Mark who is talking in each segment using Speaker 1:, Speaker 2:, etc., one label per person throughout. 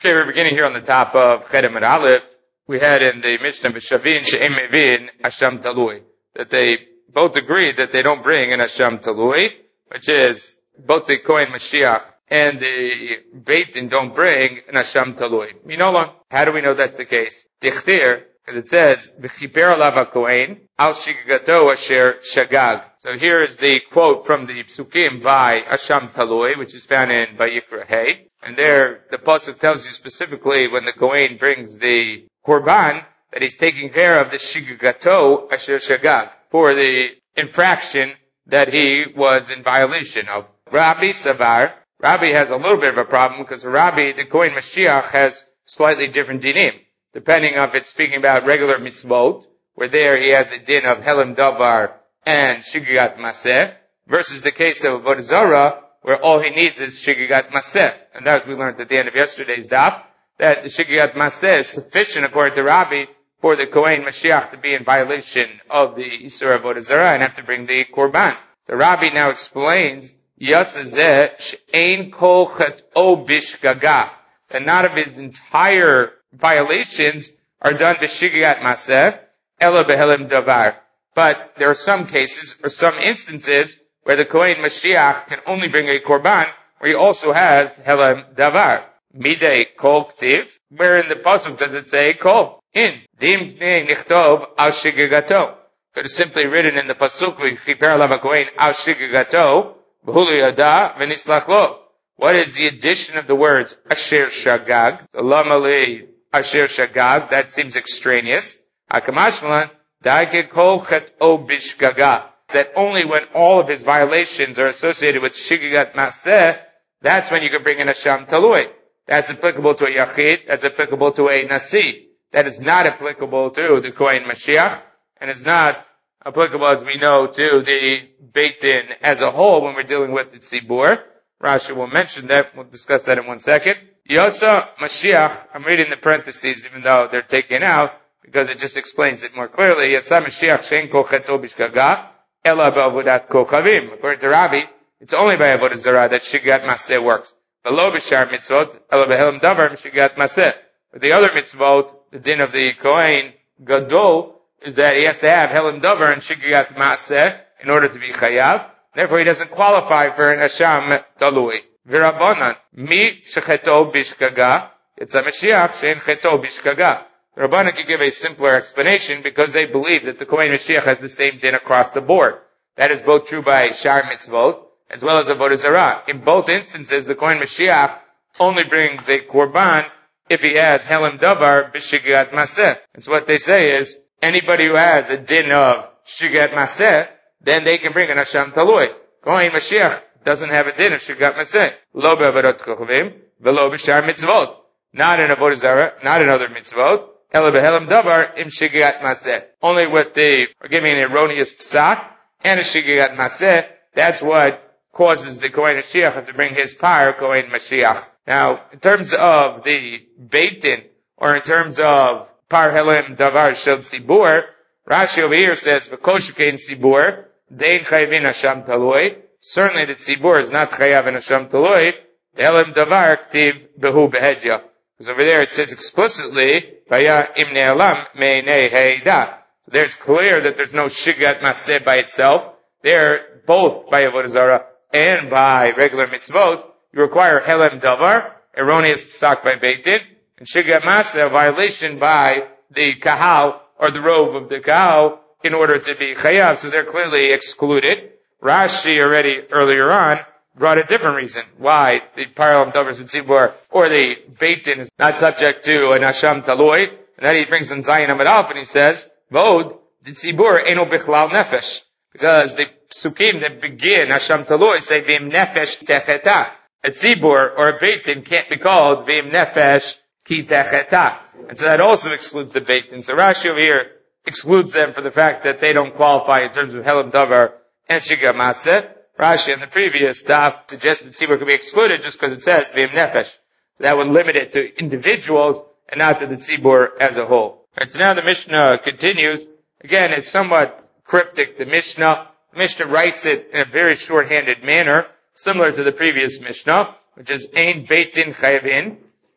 Speaker 1: Okay, we're beginning here on the top of Chedem and Aleph. We had in the Mishnah B'Shavin She'em Mevin Asham Talui, that they both agreed that they don't bring an Asham Talui, which is both the Kohen Mashiach and the Beit Din don't bring an Asham Talui. Minola, how do we know that's the case? Dichtir, because it says V'chiper alav HaKohen al shigagato asher shagag. So here is the quote from the Psukim by Asham Talui, which is found in Vayikra Hey. And there, the pasuk tells you specifically when the Kohen brings the Korban, that he's taking care of the Shigagato Asher Shagag, for the infraction that he was in violation of. Rabbi Savar, Rabbi has a little bit of a problem, because Rabbi, the Kohen Mashiach, has slightly different dinim, depending on if it's speaking about regular mitzvot, where there he has a din of Helam Davar and Shigagat Maseh, versus the case of Avodah Zarah, where all he needs is Shigagat Maseh. And as we learned at the end of yesterday's daf, that the Shigagat Maseh is sufficient, according to Rabbi, for the Kohen Mashiach to be in violation of the Isur Avodah Zarah and have to bring the Korban. So Rabbi now explains, Yatzazeh she'ein kol chet'o bishgaga, that not of his entire violations are done b'shigagat maseh, ela behelim davar. But there are some cases, or some instances, where the Kohen Mashiach can only bring a Korban, where he also has Helam Davar. Midei Kol Ktiv. Where in the pasuk does it say Kol? In Dim Nichtov Al Shigagato. Could have simply written in the pasuk V'chiper alav HaKohen Al Shigagato V'hulu Yada V'nislach Lo. What is the addition of the words Asher Shagag? The Lamali Asher Shagag. That seems extraneous. Hakamashmalan Daike Kol Chet'o Bishgaga. That only when all of his violations are associated with Shigagat Maseh, that's when you can bring in a Asham Talui. That's applicable to a Yachid, that's applicable to a Nasi. That is not applicable to the Kohen Mashiach, and is not applicable, as we know, to the Beit Din as a whole when we're dealing with the Tzibur. Rashi will mention that, we'll discuss that in 1 second. Yotza Mashiach, I'm reading the parentheses even though they're taken out, because it just explains it more clearly. Yotza Mashiach she'en kol chet'o bishgaga, Ela ba'avodat kochavim. According to Rabbi, it's only by avodah zarah that shigat maseh works. V'lo b'shar mitzvot, ela b'helam davar shigat maseh. But the other mitzvot, the din of the Kohen Gadol, is that he has to have helam davar and shigat maseh in order to be chayav. Therefore, he doesn't qualify for an asham talui. V'rabanan, mi shecheto bishkaga, it's a Mashiach she'en cheto bishkaga. The Rabbanan could give a simpler explanation because they believe that the Kohen Mashiach has the same din across the board. That is both true by Shar Mitzvot as well as Avodah Zarah. In both instances, the Kohen Mashiach only brings a Korban if he has Helam Davar b'Shigat Maseh. And so what they say is, anybody who has a din of Shigat Maseh, then they can bring an Asham Talui. Kohen Mashiach doesn't have a din of Shigat Maseh. Lo be'avarot kochavim, v'lo b'Shar Mitzvot. Not in Avodah Zarah, not in other Mitzvot. Ela behelam davar im shigagat maseh. Only with or giving an erroneous psak and a shigagat maseh, that's what causes the Kohen Mashiach to bring his par Kohen Mashiach. Now, in terms of the Beit Din, or in terms of par helam davar shel tzibur, Rashi over here says, v'koshukein tzibur, dein chayvin asham talui. Certainly the tzibur is not chayav in asham talui. The helam davar ktiv behu behedya. Because over there it says explicitly, Vaya im ne'alam me'nei heida. There it's clear that there's no shigat maseh by itself. There, both by avodah zarah and by regular mitzvot, you require helem davar, erroneous psak by Beit Din, and shigat maseh, a violation by the kahal, or the rove of the kahal, in order to be chayav. So they're clearly excluded. Rashi already earlier on brought a different reason why the parallel davars with tzibur or the Beit Din is not subject to an asham talui. And then he brings in Zayin Amud Aleph and he says, Vod, the tzibur eno bichlal nefesh. Because the psukim that begin asham talui say v'im nefesh techeta. A tzibur or a Beit Din can't be called v'im nefesh ki techeta. And so that also excludes the Beit Din. So Rashi over here excludes them for the fact that they don't qualify in terms of helam davar and shigat maseh. Rashi in the previous daf suggested that tzibur could be excluded just because it says v'im nefesh. That would limit it to individuals and not to the tzibur as a whole. Right, so now the Mishnah continues. Again, it's somewhat cryptic, the Mishnah. The Mishnah writes it in a very short-handed manner, similar to the previous Mishnah, which is Ein Beit Din Chayavin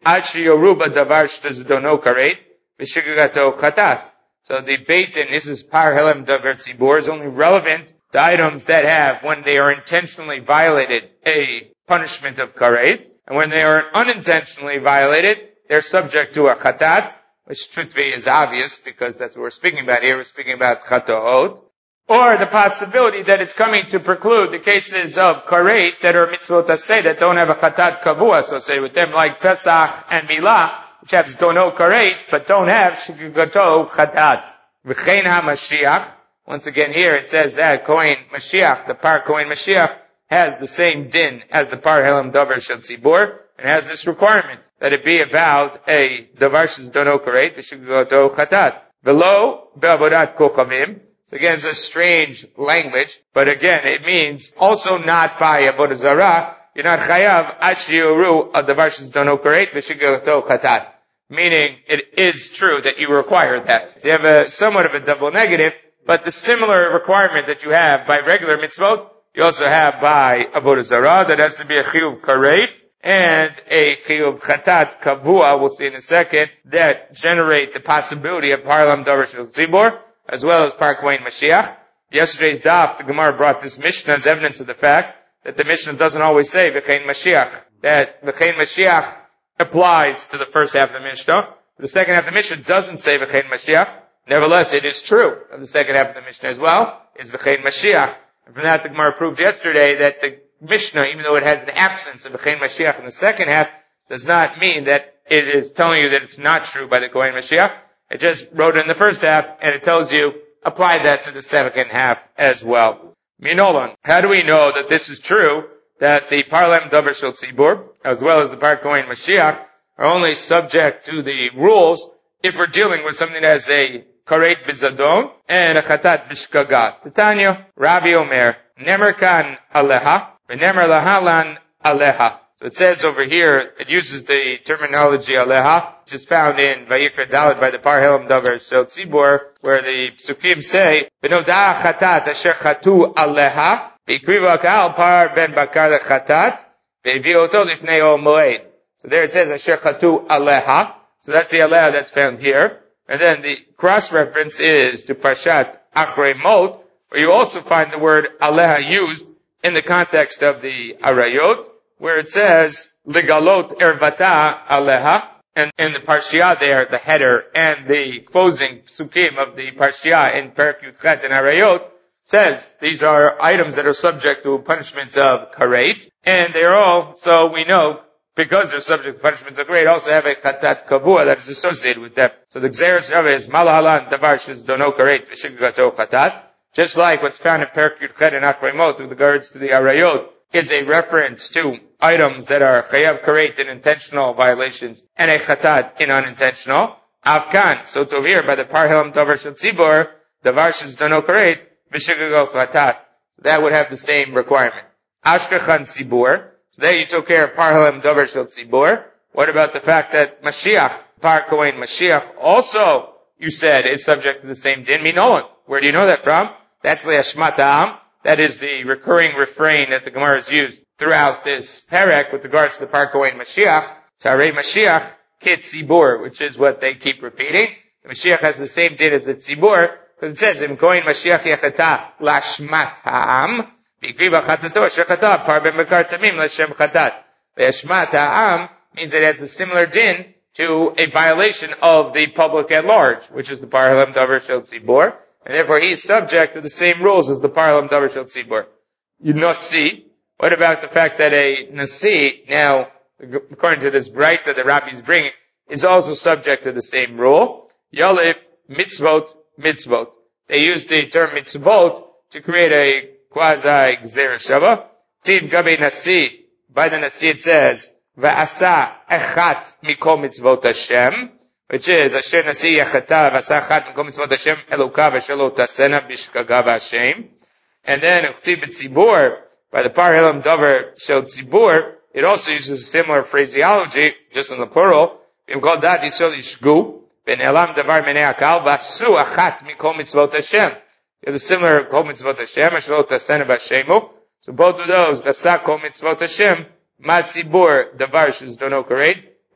Speaker 1: Achi yoruba davar shtazdono karet, v'shigagato chatat. So the beit in this is par helem davar tzibur is only relevant to items that have, when they are intentionally violated, a punishment of karet, and when they are unintentionally violated, they're subject to a chatat, which truth be is obvious because that's what we're speaking about here. We're speaking about chatoot. Or the possibility that it's coming to preclude the cases of karet that are mitzvot aseh that don't have a chatat kavua, so say with them like Pesach and Milah, which have dono karet, but don't have shigagato chatat. V'chein ha-Mashiach. Once again here it says that Kohen Mashiach, the par Kohen Mashiach, has the same din as the par helam davar shel tzibur, and has this requirement that it be about a davar shel dono karet, v'shigagato chatat. V'lo be'avodat kochavim. So again, it's a strange language, but again, it means also not by avodah zarah. You're not chayav ad shiyoru a davar shedono karet v'shigagato chatat. Meaning, it is true that you require that. You have a somewhat of a double negative, but the similar requirement that you have by regular mitzvot, you also have by avodah zarah. That has to be a chiyuv karet and a chiyuv chatat kavua. We'll see in a second that generate the possibility of parlam davar shel tzibur, as well as Par Kohen Mashiach. Yesterday's daf, the Gemara brought this Mishnah as evidence of the fact that the Mishnah doesn't always say V'chein Mashiach, that V'chein Mashiach applies to the first half of the Mishnah. The second half of the Mishnah doesn't say V'chein Mashiach. Nevertheless, it is true of the second half of the Mishnah as well, is V'chein Mashiach. And from that, the Gemara proved yesterday that the Mishnah, even though it has an absence of V'chein Mashiach in the second half, does not mean that it is telling you that it's not true by the Kohen Mashiach. It just wrote it in the first half, and it tells you, apply that to the second half as well. Minolan, how do we know that this is true, that the Parlem Davar Shel Tzibur, as well as the Par Kohen Mashiach, are only subject to the rules if we're dealing with something that has a Karet Bizadon and a Chatat Bishkagat. Titania, Rabbi Omer, Nemer Kan Aleha, V'nemer Lahalan Aleha. So it says over here, it uses the terminology aleha, which is found in Vayikra Dalet by the Par Helam Davar Shel Tzibur, where the Psukim say, V'noda chatat asher chatu aleha, v'ikriva ka'al par ben bakar lechatat, v'evioto lifnei o moed. So there it says asher chatu aleha. So that's the aleha that's found here. And then the cross-reference is to Parshat Achrei Mot, where you also find the word aleha used in the context of the Arayot, where it says, Ligalot ervata aleha, and in the Parshiah there, the header and the closing psukim of the Parshiah in Perek Yud Chet and Arayot says, these are items that are subject to punishments of karet, and they're all, so we know, because they're subject to punishments of karet, also have a chatat kavua that is associated with them. So the Gzeres Shava is malahalan davar shedono karet v'shigagato chatat, just like what's found in Perek Yud Chet and Achrei Mot with regards to the Arayot, is a reference to items that are chayav karet in intentional violations and a chatat in unintentional. Avkan, so to here by the Par Helam Davar Shel Tzibur, davar shedono karet v'shigagato chatat. That would have the same requirement. Ashkechan Tzibur, so there you took care of Par Helam Davar Shel Tzibur. What about the fact that Mashiach, Par Kohen Mashiach, also, you said, is subject to the same din? Minolan. Where do you know that from? That's Le'ashmat Ha'am. That is the recurring refrain that the Gemara has used throughout this perek with regards to the Par Kohen Mashiach. Sharei Mashiach Kit Tzibur, which is what they keep repeating. The Mashiach has the same din as the Tzibur, because it says, Im Kohen Mashiach Yachata Lashmat Ha'am, V'ikriva Chatato Shechata Par Ben Bekar Tamim Lashem Chatat. The Ashmat Ha'am means it has a similar din to a violation of the public at large, which is the Par Helam Davar Shel Tzibur. And therefore he is subject to the same rules as the Parlam Davar Shel Tzibur. You Nasi, what about the fact that a Nasi, now, according to this bright that the rabbis bring, is also subject to the same rule? Yalif, mitzvot, mitzvot. They use the term mitzvot to create a quasi-gzera shava. Tid gabe Nasi, by the Nasi it says, Va'asa echat mikol mitzvot Hashem, which is Asher Nasi Yachata Vasachat Mikom Mitzvot Hashem Elokav Ashelo Tasena Bishkagav Hashem. And then Uchti B'Tzibur, by the Par Helam Davar Shel Tzibur, it also uses a similar phraseology, just in the plural. V'im kol dat Yisrael Yishgu, Ben Elam Davar Menei Akal Vasu Achat Mikom Mitzvot Hashem. You have a similar Kol Mitzvot Hashem Ashelo Tasena B'Hashemu. So both of those, Vasa Kol Mitzvot Hashem, Ma Tzibur Davar Shedono Karet,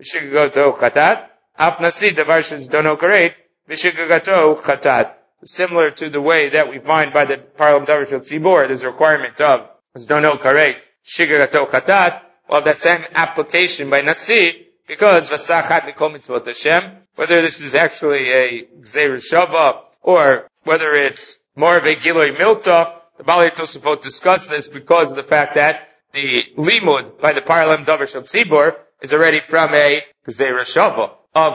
Speaker 1: v'shigagato chatat. Af nasi davar shezdono karet, v'shigagato chatat. Similar to the way that we find by the Parlam Davar Shel Tzibor, there's a requirement of zdono karet, shigagato chatat. Well, that same application by nasi, because v'sachat mikol mitzvot Hashem, whether this is actually a gzeir shava, or whether it's more of a giloi milta, the Balei Tosafot discussed this because of the fact that the limud by the Parlam Davar Shel Tzibor is already from a gzeir shava of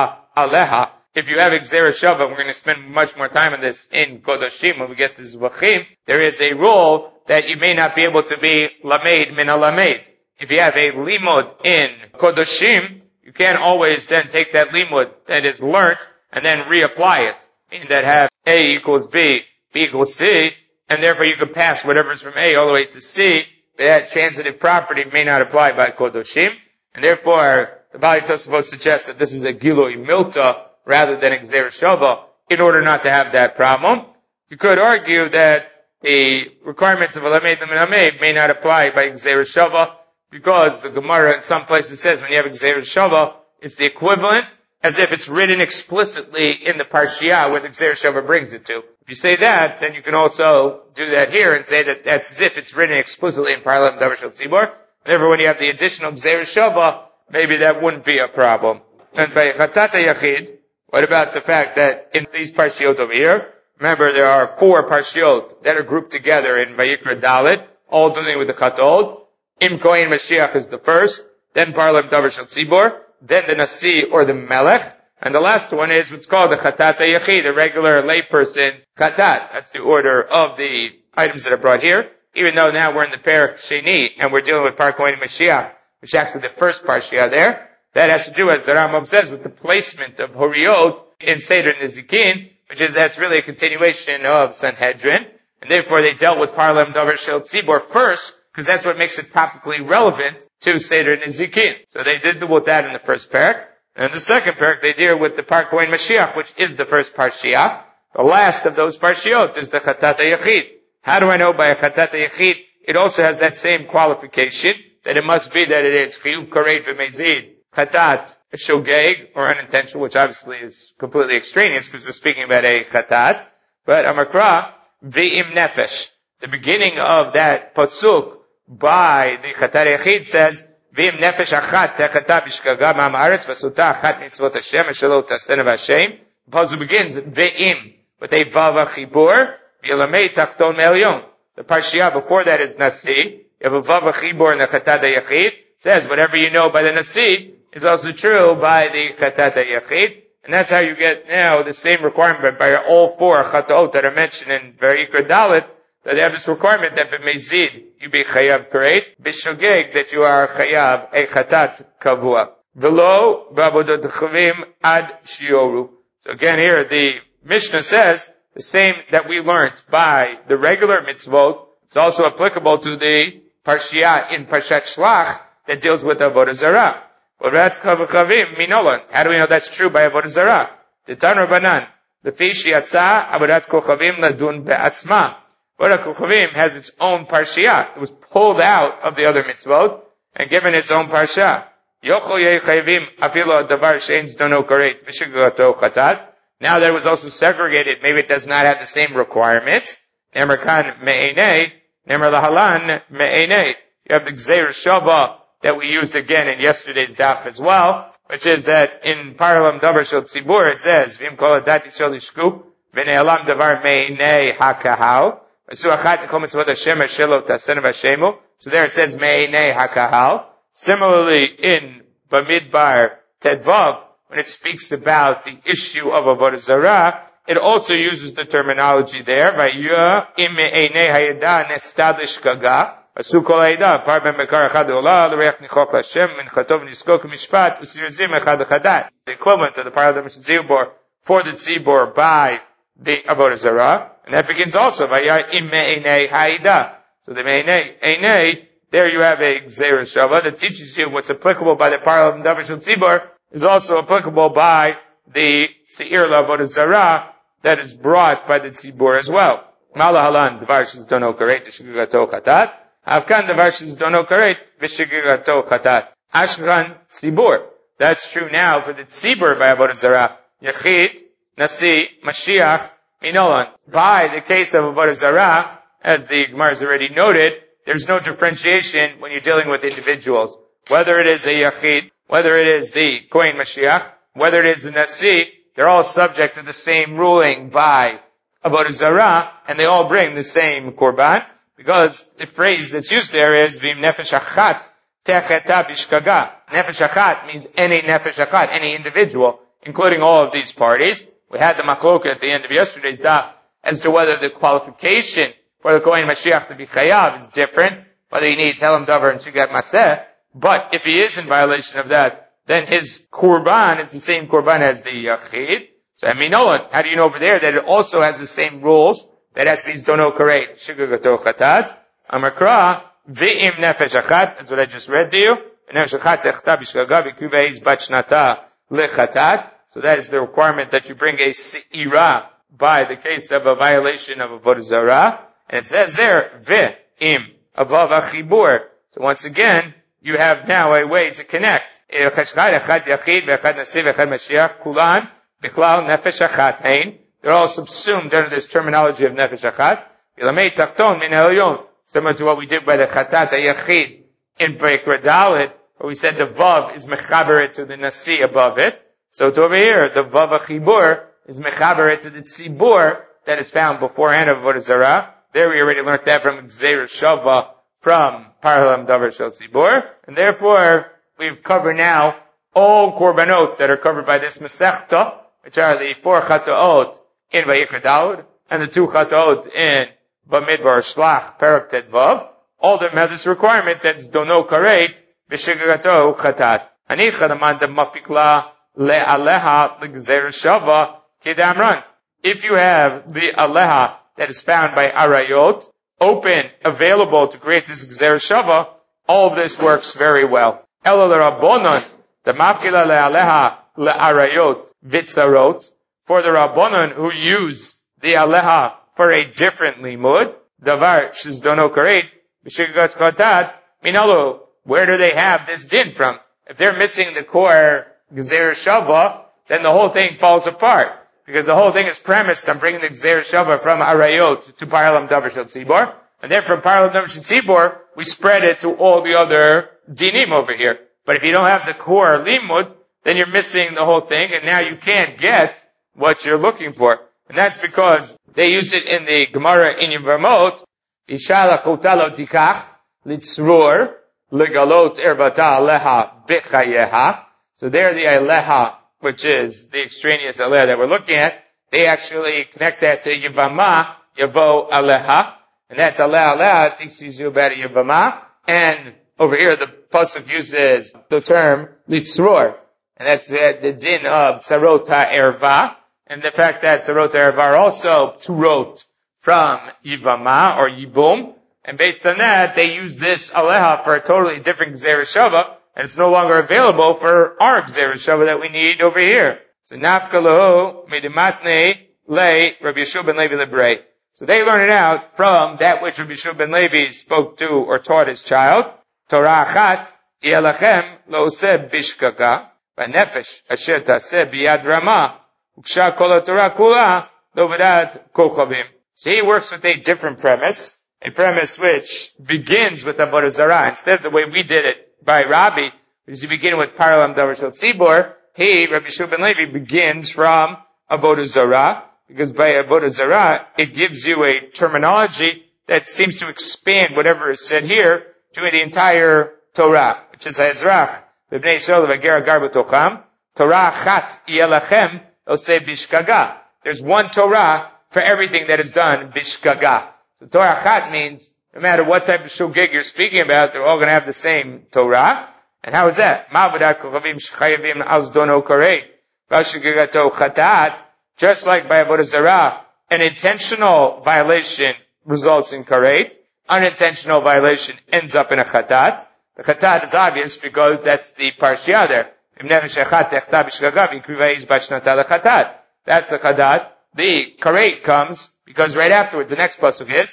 Speaker 1: aleha. If you have a gzeir shava, we're going to spend much more time on this in Kodoshim when we get to Zvachim, there is a rule that you may not be able to be lamed min alamed. If you have a limud in Kodoshim, you can't always then take that limud that is learnt and then reapply it. Meaning that have A equals B, B equals C, and therefore you can pass whatever is from A all the way to C, but that transitive property may not apply by Kodoshim, and therefore the Balei Tosafot suggests that this is a Gilui Milta rather than a Gzeir Shava in order not to have that problem. You could argue that the requirements of Alamed and Amed may not apply by Gzeir Shava because the Gemara in some places says when you have a Gzeir Shava, it's the equivalent as if it's written explicitly in the Parshiah where the Gzeir Shava brings it to. If you say that, then you can also do that here and say that that's as if it's written explicitly in Parlam Davar Shel Tzibor. Therefore, when you have the additional Gzeir Shava, maybe that wouldn't be a problem. And by Chatat Yachid, what about the fact that in these Parshiot over here, remember there are 4 Parshiot that are grouped together in Vayikra Dalet, all dealing with the Chatod. Im Kohen Mashiach is the first, then Parlam Davar Shel Tzibor, then the Nasi or the Melech, and the last one is what's called the Chatat Yachid, a regular layperson Chatat. That's the order of the items that are brought here. Even though now we're in the Perek Sheni and we're dealing with Par Kohen Mashiach, which is actually the first Parshiah there, that has to do, as the Rambam says, with the placement of Horiot in Seder Nezikin, which is that's really a continuation of Sanhedrin, and therefore they dealt with Parlam Davar Shel Tzibor first, because that's what makes it topically relevant to Seder Nezikin. So they did with that in the first parak. And in the second parak, they deal with the Par Kohen Mashiach, which is the first Parshiah. The last of those Parshiot is the Chatat Yachid. How do I know by a Chatat Yachid? It also has that same qualification, that it must be that it is Chiyuv Karet V'Mezid, Chatat Shogeg, or unintentional, which obviously is completely extraneous, because we're speaking about a Chatat. But Amakra, V'im Nefesh. The beginning of that Pasuk, by the Chatat Yachid says, V'im nefesh achat techata b'shkaga ma'aretz v'suta achat mitzvot Hashem shelo tasena v'Hashem. The pasuk begins V'im with a vav chibur v'yelamei tachton me'elyon. The parshiah before that is Nasi. You have a vav chibur in the Chatat Yachid. It says whatever you know by the Nasi is also true by the Chatat Yachid, and that's how you get now the same requirement by all 4 chataot that are mentioned in Vayikra Dalet. That they have this requirement that b'mezid you be chayav karet, b'shogeg that you are chayav a chatat kavua. V'lo b'abodot chavim ad shioru. So again here the Mishnah says the same that we learned by the regular mitzvot. It's also applicable to the parshiah in Parshat Shlach that deals with avodah zarah. How do we know that's true by avodah zarah? The Tanu Rabbanan, the fishi yatsa avodat kochavim ladun be'atzma. Avodat Kochavim has its own parshiah. It was pulled out of the other mitzvot and given its own parshiah. Now that it was also segregated, maybe it does not have the same requirements. You have the Gzeir Shava that we used again in yesterday's daf as well, which is that in Parlam Davar Shel Tzibor it says, V'im kol adat yisrael yishku, v'ne'elam davar me'enei hakahal. So there it says me'enei hakahal. Similarly in Bamidbar Tedvav, when it speaks about the issue of avodah zarah, it also uses the terminology there. Vayya im me'enei hayada nestadish kaga. Asu kol hayada par ben bekar echad olah l'reich nichok l'Hashem min chatov niskok mishpat usirzim echad echadai. The equivalent of the Parlam Tzibor for the Tzibor by the avodah zarah, and that begins also vayya im me'enei hayada. So the me'enei, there you have a Gzeir Shava that teaches you what's applicable by the Parlam Davar Shel Tzibor is also applicable by the Seir L'Avodah Zarah that is brought by the Tzibor as well. Malahalan Dvar Shizdono Karet V'Shigigato Chatat. Avkan Dvar Shizdono Karet V'Shigigato Chatat. Ashkan Tzibor. That's true now for the tzibur by Avodah Zarah. Yachid, Nasi, Mashiach, Minolan. By the case of Avodah Zarah, as the Gemara has already noted, there's no differentiation when you're dealing with individuals. Whether it is a Yachid, whether it is the Kohen Mashiach, whether it is the Nasi, they're all subject to the same ruling by Avodah Zarah, and they all bring the same Korban, because the phrase that's used there is Vim Nefesh Achat Techeta Bishkaga. Nefesh Achat means any Nefesh Achat, any individual, including all of these parties. We had the machloka at the end of yesterday's daf as to whether the qualification for the Kohen Mashiach to be Chayav is different, whether he needs Helam Davar and Shigat Maseh. But if he is in violation of that, then his Korban is the same Korban as the Yachid. So, I mean, how do you know over there that it also has the same rules? That has to be Dono Kareit, Shigagato Chatat, Amakra, V'im Nefesh Achat, that's what I just read to you. Nefesh Achat Techta Bishkaga, V'kuveiz Bachnata Lechatat. So that is the requirement that you bring a Se'ira by the case of a violation of Avodah Zarah. And it says there, V'im, Avav Achibur. So once again, you have now a way to connect. They're all subsumed under this terminology of Nefesh Achat. Similar to what we did by the Chatat HaYachid in Beikra Dalet, where we said the Vav is Mechaber to the Nasi above it. So to over here, the Vav HaChibur is Mechaber to the Tzibur that is found beforehand of Avodah Zarah. There we already learned that from Gzeir Shava, from Parhalam Davar Shel Tzibur. And therefore, we've covered now all Korbanot that are covered by this Masechta, which are the 4 Chatoot in Vayikra Dalet, and the 2 Chatoot in Bamidbar Shlach Perak Tet Vav. All of them have this requirement that's Dono Kareit B'Shigagato Chatat. Anicha Damanda Mapikla Le'aleha L'Gzeir Shava Kedamran. If you have the Aleha that is found by Arayot, open, available to create this Gzeir Shava, all of this works very well. Elo l'Rabbonon, the Mapkila le'aleha le'arayot vitzarot, for the Rabbonon who use the Aleha for a different limud, davar shizdono kareit, b'shigat chatat, minalo, where do they have this din from? If they're missing the core Gzeir Shava, then the whole thing falls apart. Because the whole thing is premised on bringing the Gzeir Shava from Arayot to Parhalam Davar Shel Tzibor. And then from Parhalam Davar Shel Tzibor, we spread it to all the other dinim over here. But if you don't have the core limud, then you're missing the whole thing, and now you can't get what you're looking for. And that's because they use it in the Gemara in Yevamot, Isha lachotalo tikach, litzrur, legalot ervata aleha bechayeha. So there the aleha, which is the extraneous aleha that we're looking at, they actually connect that to Yevama, Yavo aleha, and that aleha teaches you about Yevama, and over here the pasuk uses the term litzrur, and that's the din of tzarota erva, and the fact that tzarota erva are also turot from Yevama or Yibum, and based on that, they use this aleha for a totally different Gzeir Shava, and it's no longer available for our Gzeir Shava that we need over here. So nafkalo medimatne le Rabbi Yeshua ben Levi lebrei. So they learn it out from that which Rabbi Yeshua ben Levi spoke to or taught his child. Torah achat yelachem looseh bishkaka v'nefesh asher taseh biyad rama uksha kol Torah kula lovedat kochavim. So he works with a different premise, a premise which begins with Avodah Zarah instead of the way we did it by Rabbi, because you begin with Parhalam Davar Shel Tzibor. Rabbi Yeshua ben Levi begins from Avodah Zarah, because by Avodah Zarah, it gives you a terminology that seems to expand whatever is said here to the entire Torah, which is Ezrach, B'nei Yisrael v'ger agar b'tocham, Torah achat yelachem oseh bishkaga. There's one Torah for everything that is done bishkaga. So Torah achat means no matter what type of shogeg you're speaking about, they're all going to have the same Torah. And how is that? Just like by Avodah Zarah, an intentional violation results in karet. Unintentional violation ends up in a chatat. The chatat is obvious because that's the parshia there. That's the chatat. The karet comes because right afterwards, the next pasuk is,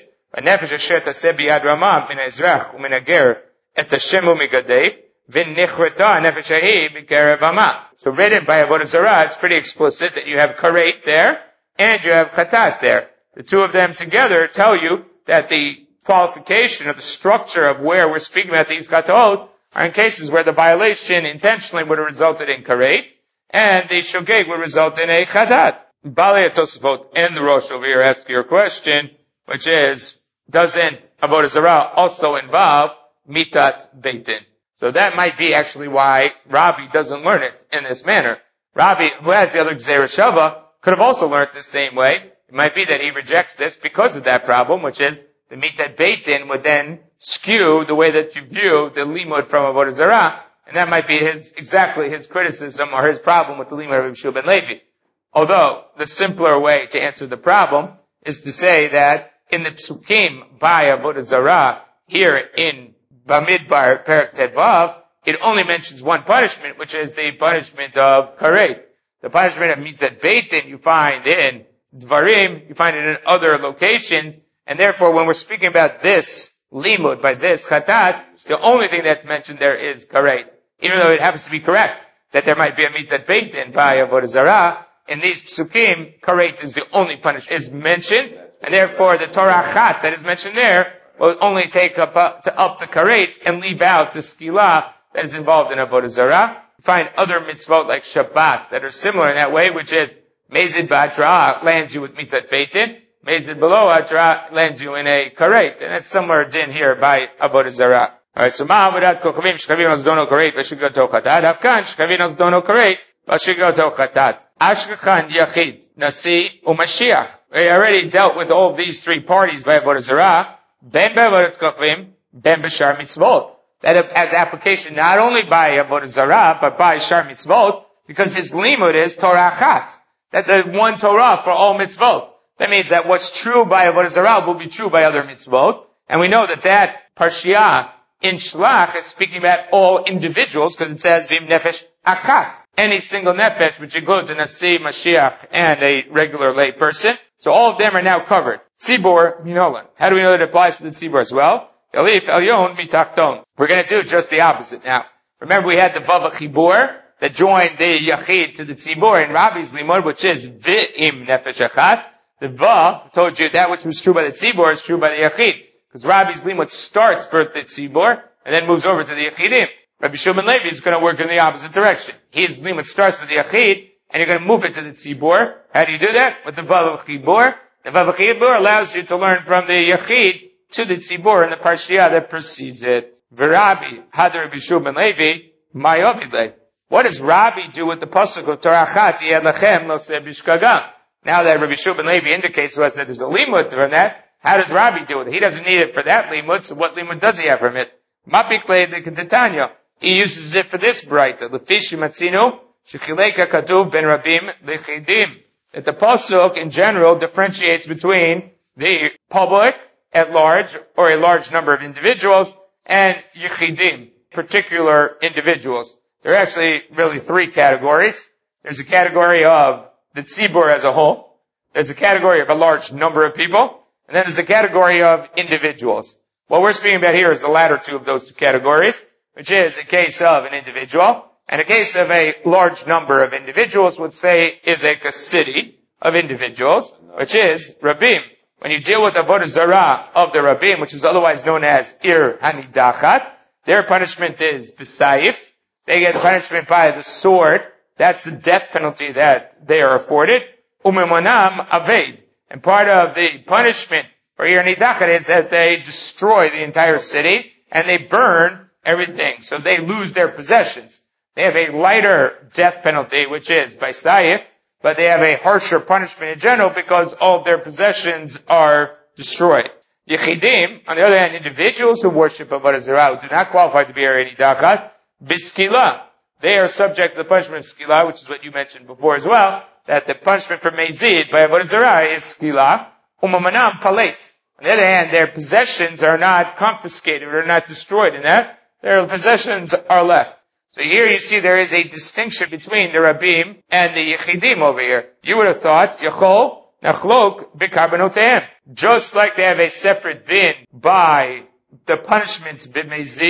Speaker 1: v'nichreta nefesh hahi b'kerev hama. So written by Avodah Zarah, it's pretty explicit that you have karet there, and you have chatat there. The two of them together tell you that the qualification of the structure of where we're speaking about these chatot are in cases where the violation intentionally would have resulted in karet, and the shogeg would result in a chatat. Balei Tosafot and the Rosh over here ask your question, which is, doesn't Avodah Zarah also involve mitat beitin? So that might be actually why Rabbi doesn't learn it in this manner. Rabbi, who has the other Gzeira Shava, could have also learned it the same way. It might be that he rejects this because of that problem, which is the mitat beitin would then skew the way that you view the limud from Avodah Zarah, and that might be exactly his criticism or his problem with the limud of Rabbi Shua ben Levi. Although, the simpler way to answer the problem is to say that in the psukim by Avodah Zarah, here in Bamidbar, Perek Tedvav, it only mentions one punishment, which is the punishment of karet. The punishment of mitat beitin you find in Dvarim, you find it in other locations, and therefore when we're speaking about this limud, by this chatat, the only thing that's mentioned there is karet. Even though it happens to be correct that there might be a mitat beitin by Avodah Zarah, in these psukim, karet is the only punishment is mentioned, and therefore the Torah chat that is mentioned there will only take up the karet and leave out the skila that is involved in Avodah Zarah. You find other mitzvot like Shabbat that are similar in that way, which is Mezid Ba'atra lands you with mitat beitin, Mezid below Atra lands you in a karet, and that's somewhere din here by Avodah Zarah. Alright, so Ma'avodat Kochavim Shchavim Az Dono Karet Vashigato Chatat Afkan Shchavim Az Dono Karet Vashigato Chatat Ashkachan Yachid Nasi Umashiach. We already dealt with all of these three parties by Avodah Zarah, Ben Be'avodat Kochavim, Ben B'Shar Mitzvot. That has application not only by Avodah Zarah, but by Shar Mitzvot, because his limud is Torah Chat. That there's one Torah for all mitzvot. That means that what's true by Avodah Zarah will be true by other mitzvot. And we know that Parshiah in Shlach is speaking about all individuals, because it says Vim Nefesh Achat. Any single nefesh, which includes a Nasi, Mashiach, and a regular lay person. So all of them are now covered. Tzibor Minolan. How do we know that it applies to the Tzibor as well? Elif Elyon Mitachton. We're going to do just the opposite now. Remember we had the Vav Chibur that joined the Yachid to the Tzibor in Rabbi's Limud, which is V'im Nefesh Achat. The Vav told you that which was true by the Tzibor is true by the Yachid. Because Rabbi's Limud starts first the Tzibor and then moves over to the Yachidim. Rabbi Shua ben Levi is going to work in the opposite direction. His limud starts with the Yachid, and you're going to move it to the Tzibor. How do you do that? With the Vav Chibur. The Vav Chibur allows you to learn from the Yachid to the Tzibor in the Parshiah that precedes it. V'Rabbi, Hadar Rabbi Shua ben Levi, Mayovidle. What does Rabbi do with the pasuk of Torah Chat Yed Lachem Lo Se Bishkagam? Now that Rabbi Shua ben Levi indicates to us that there's a limud from that, how does Rabbi do it? He doesn't need it for that limud, so what limud does he have from it? Mapikle de Kedatanya. He uses it for this brighter. Lefishi Matzinu, Shechileka Katuv Ben Rabim Lechidim. That the pasuk in general differentiates between the public at large, or a large number of individuals, and Yechidim, particular individuals. There are actually really three categories. There's a category of the Tzibur as a whole. There's a category of a large number of people. And then there's a category of individuals. What we're speaking about here is the latter two of those two categories, which is a case of an individual, and a case of a large number of individuals would say is a city of individuals, which is Rabim. When you deal with Avodah Zarah of the Rabim, which is otherwise known as Ir Hanidachat, their punishment is B'Saif. They get punishment by the sword. That's the death penalty that they are afforded. Umemonam Aved. And part of the punishment for Ir Hanidachat is that they destroy the entire city, and they burn everything. So they lose their possessions. They have a lighter death penalty, which is by Saif, but they have a harsher punishment in general because all of their possessions are destroyed. Yechidim, on the other hand, individuals who worship Avodah Zarah, who do not qualify to be Eri Dachat, Biskila. They are subject to the punishment of Skila, which is what you mentioned before as well, that the punishment for Mezid by Avodah Zarah is Skila. Umamanam Palet. On the other hand, their possessions are not confiscated or not destroyed in that. Their possessions are left. So here you see there is a distinction between the Rabim and the Yechidim over here. You would have thought, Yachol, Nachlok, Bikarbanotehem. Just like they have a separate din by the punishments b'mezid,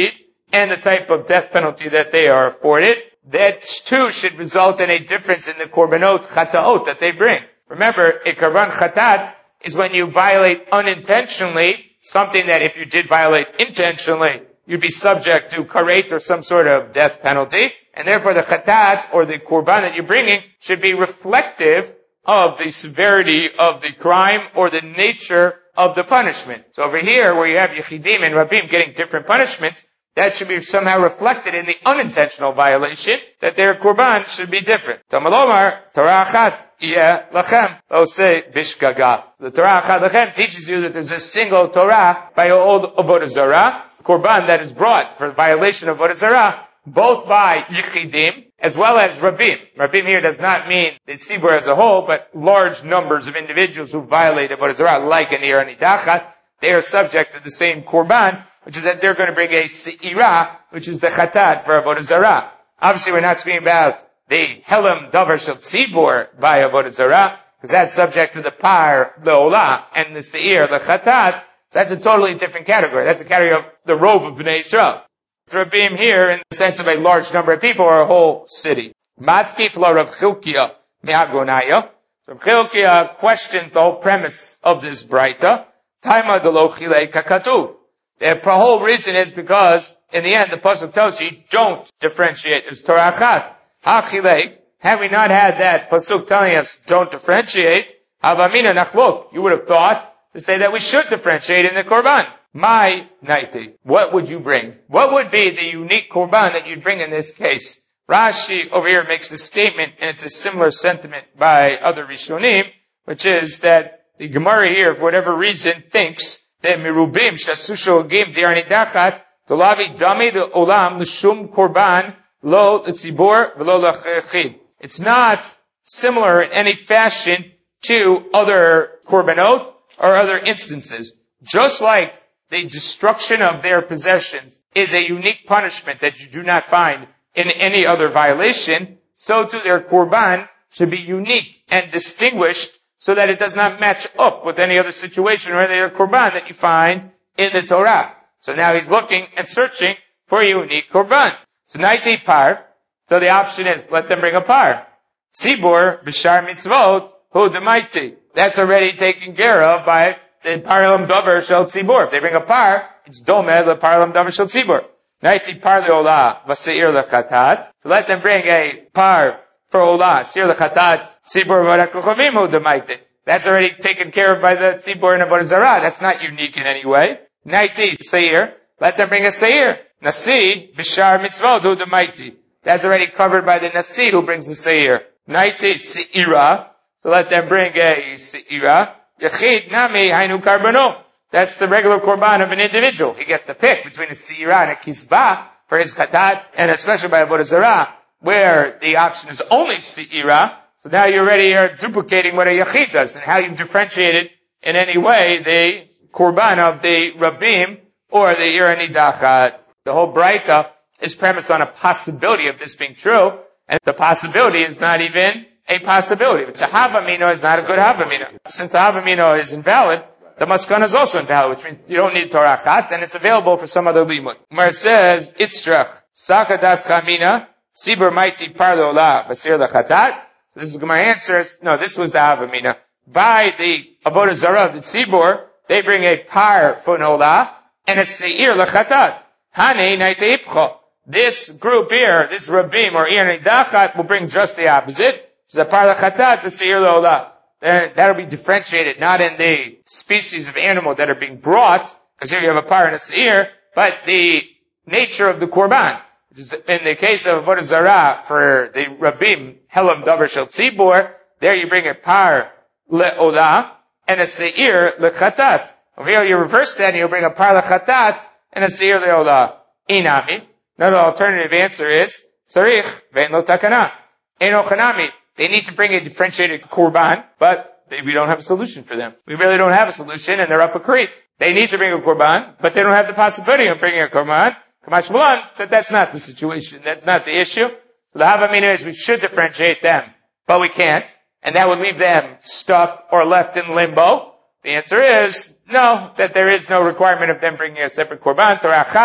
Speaker 1: and the type of death penalty that they are afforded, that too should result in a difference in the korbanot chataot that they bring. Remember, a korban chatat is when you violate unintentionally something that if you did violate intentionally, you'd be subject to karet or some sort of death penalty. And therefore the chatat or the korban that you're bringing should be reflective of the severity of the crime or the nature of the punishment. So over here, where you have Yechidim and Rabim getting different punishments, that should be somehow reflected in the unintentional violation, that their korban should be different. Tamalomar, Torah achat, yeh lachem, say bishgaga. The Torah achat lachem teaches you that there's a single Torah by old Avodah Zarah, korban that is brought for violation of Avodah Zarah, both by Yechidim as well as Rabim. Rabim here does not mean the tzibur as a whole, but large numbers of individuals who violate Avodah Zarah, like an Ir Nidachat, they are subject to the same korban, which is that they're going to bring a se'ira, which is the chatat for Avodah Zarah. Obviously, we're not speaking about the helam davar shel tzibur by Avodah Zarah, because that's subject to the par, the olah, and the se'ir, the chatat. So that's a totally different category. That's a category of the robe of Bnei Yisrael. Rabim here, in the sense of a large number of people, or a whole city. Matkif la Rav Chilkiah me'agonaya. So Rav Chilkiah questions the whole premise of this braita. Taima de lo chilei kakatuv. The whole reason is because, in the end, the pasuk tells you don't differentiate. It's Torah achat. Ha-chilek. Had we not had that pasuk telling us don't differentiate, havamina nachlok. You would have thought to say that we should differentiate in the korban. My naiti. What would you bring? What would be the unique korban that you'd bring in this case? Rashi over here makes the statement, and it's a similar sentiment by other Rishonim, which is that the Gemara here, for whatever reason, thinks that mirubim shasusho gim di'arnidachat dolavi dami the olam l'shum korban lo l'tzibor v'lo l'chid. It's not similar in any fashion to other korbanot or other instances. Just like the destruction of their possessions is a unique punishment that you do not find in any other violation, so too their korban should be unique and distinguished so that it does not match up with any other situation or any other korban that you find in the Torah. So now he's looking and searching for a unique korban. So naiti par, so the option is let them bring a par. Tzibur b'shar mitzvot hu demaiti. That's already taken care of by the parlam davar shel tzibur. If they bring a par, it's domed le parlam davar shel tzibur. Naiti par leolah v'seir lechatat. So let them bring a par for olah, seir lechatat, tzibur v'rakochavim hu demaiti. That's already taken care of by the tzibur and Avodah Zarah. That's not unique in any way. Naiti seir, let them bring a seir. Nasi b'shar mitzvot hu demaiti. That's already covered by the nasi who brings the seir. Naiti seira, so let them bring a seira. Yachid nami hainu karbano. That's the regular korban of an individual. He gets to pick between a seira and a kisbah for his chatat, and especially by Avodah Zarah, where the option is only seira. So now you already are duplicating what a yachid does, and how you've differentiated in any way the korban of the rabim or the Ir Nidachat. The whole braita is premised on a possibility of this being true, and the possibility is not even a possibility. The havamino is not a good havamino. Since the havamino is invalid, the maskana is also invalid, which means you don't need Torah achat, and it's available for some other limud. Where it says, Itzrach, Sakadat Chamina, Sibur Maiti Parlo La, Basir Lachatat. So this is Gemara answers, no, this was the havamina. By the Avodah Zarah of the Tzibur, they bring a par for Nola, and a Seir Lachatat. Hane Naite Ipcho. This group here, this Rabim or Ir Nidachat, will bring just the opposite. The par lachatat, the seir lo'olah. That'll be differentiated, not in the species of animal that are being brought, because here you have a par and a seir, but the nature of the korban. Which is in the case of Avodah Zarah, for the Rabim, helam davar shel tzibur, there you bring a par le'olah, and a seir lechatat. Over here you reverse that, and you bring a par lechatat, and a seir le'olah. Inami. Another alternative answer is, tzarich ve'en lo takana. Eno chanami. They need to bring a differentiated korban, but we don't have a solution for them. We really don't have a solution, and they're up a creek. They need to bring a korban, but they don't have the possibility of bringing a korban. Kamash Malan, that's not the situation. That's not the issue. So the havamina is we should differentiate them, but we can't, and that would leave them stuck or left in limbo. The answer is no, that there is no requirement of them bringing a separate korban, Torah achat,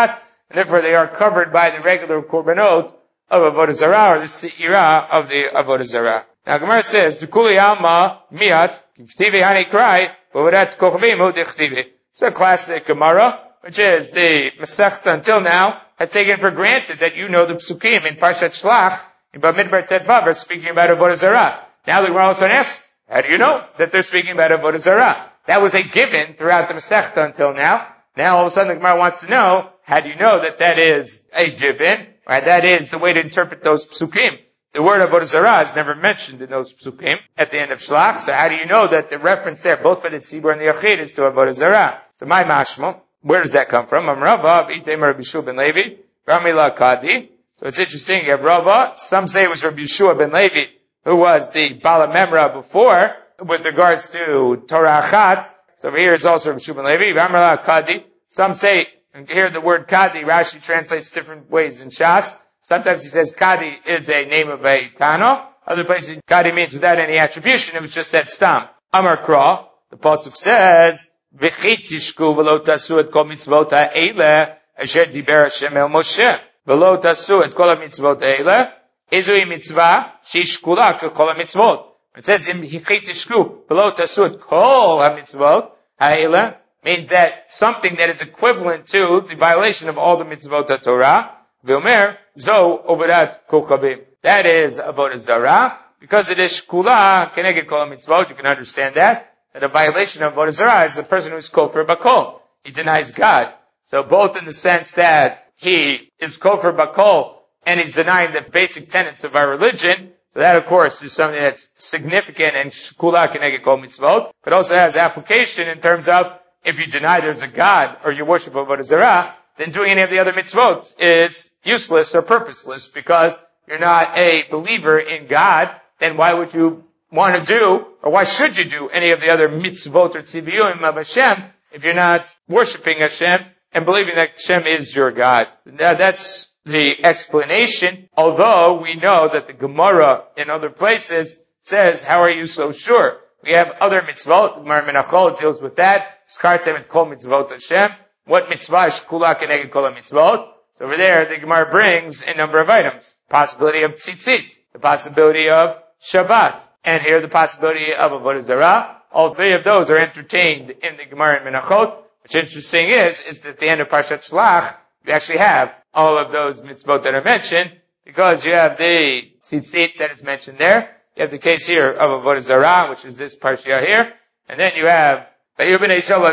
Speaker 1: and therefore they are covered by the regular korbanot of Avodah Zarah, or the se'ira of the Avodah Zarah. Now Gemara says, "Dukuli alma miat k'ftivi hani krai b'vodat kochavim hu dichtivi." It's a classic Gemara, which is the Masechta until now has taken for granted that you know the psukim in Parshat Shlach in Bamidbar Tedvav are speaking about Avodah Zarah. Now the Gemara also asks, how do you know that they're speaking about Avodah Zarah? That was a given throughout the Masechta until now. Now all of a sudden the Gemara wants to know, how do you know that that is a given? Right? That is the way to interpret those psukim. The word Avodah Zarah is never mentioned in those psukim at the end of Shlach. So how do you know that the reference there, both for the Tzibur and the Yachid, is to Avodah Zarah? So my mashma, where does that come from? Rava, Itay Rabbi Yeshua ben Levi, Ramila Kadi. So it's interesting, you have Rava, some say it was Rabbi Yeshua ben Levi, who was the Bala Memra before, with regards to Torah Achat. So over here is also Rabbi Yeshua ben Levi, Ramila Kadi. Some say, and here the word Kadi, Rashi translates different ways in Shas. Sometimes he says Kadi is a name of a Tano. Other places, Kadi means without any attribution, it was just said Stam. Amar Kra, the Pasuk says, V'chit tishku v'lo tasu et kol mitzvot ha'ele asher diber Hashem el Moshe. V'lo tasu et kol mitzvot ha'ele izui mitzvah shishkula k'kol mitzvot. It says in V'chit tishku v'lo tasu et kol ha'mitzvot ha'ele means that something that is equivalent to the violation of all the mitzvot of Torah. V'omer zo avodat kochavim. That is Avodah Zarah. Because it is shkula keneged kol mitzvot, you can understand that a violation of Avodah Zarah is the person who is kofar bakol. He denies God. So both in the sense that he is kofar bakol and he's denying the basic tenets of our religion. So that of course is something that's significant and shkula keneged kol mitzvot, but also has application in terms of if you deny there's a God or you worship Avodah Zarah, then doing any of the other mitzvot is useless or purposeless because you're not a believer in God. Then why would you want to do, or why should you do any of the other mitzvot or tziviyim of Hashem if you're not worshiping Hashem and believing that Hashem is your God? Now that's the explanation, although we know that the Gemara in other places says, how are you so sure? We have other mitzvot, Gemara Menachol deals with that, Skartem et kol mitzvot Hashem. What mitzvah is shkula keneged kol mitzvot? So over there, the Gemara brings a number of items. Possibility of tzitzit, the possibility of Shabbat, and here the possibility of Avodah Zarah. All three of those are entertained in the Gemara in Menachot. What's interesting is that at the end of Parshat Shlach, you actually have all of those mitzvot that are mentioned, because you have the tzitzit that is mentioned there. You have the case here of Avodah Zarah, which is this parsha here. And then you have, so you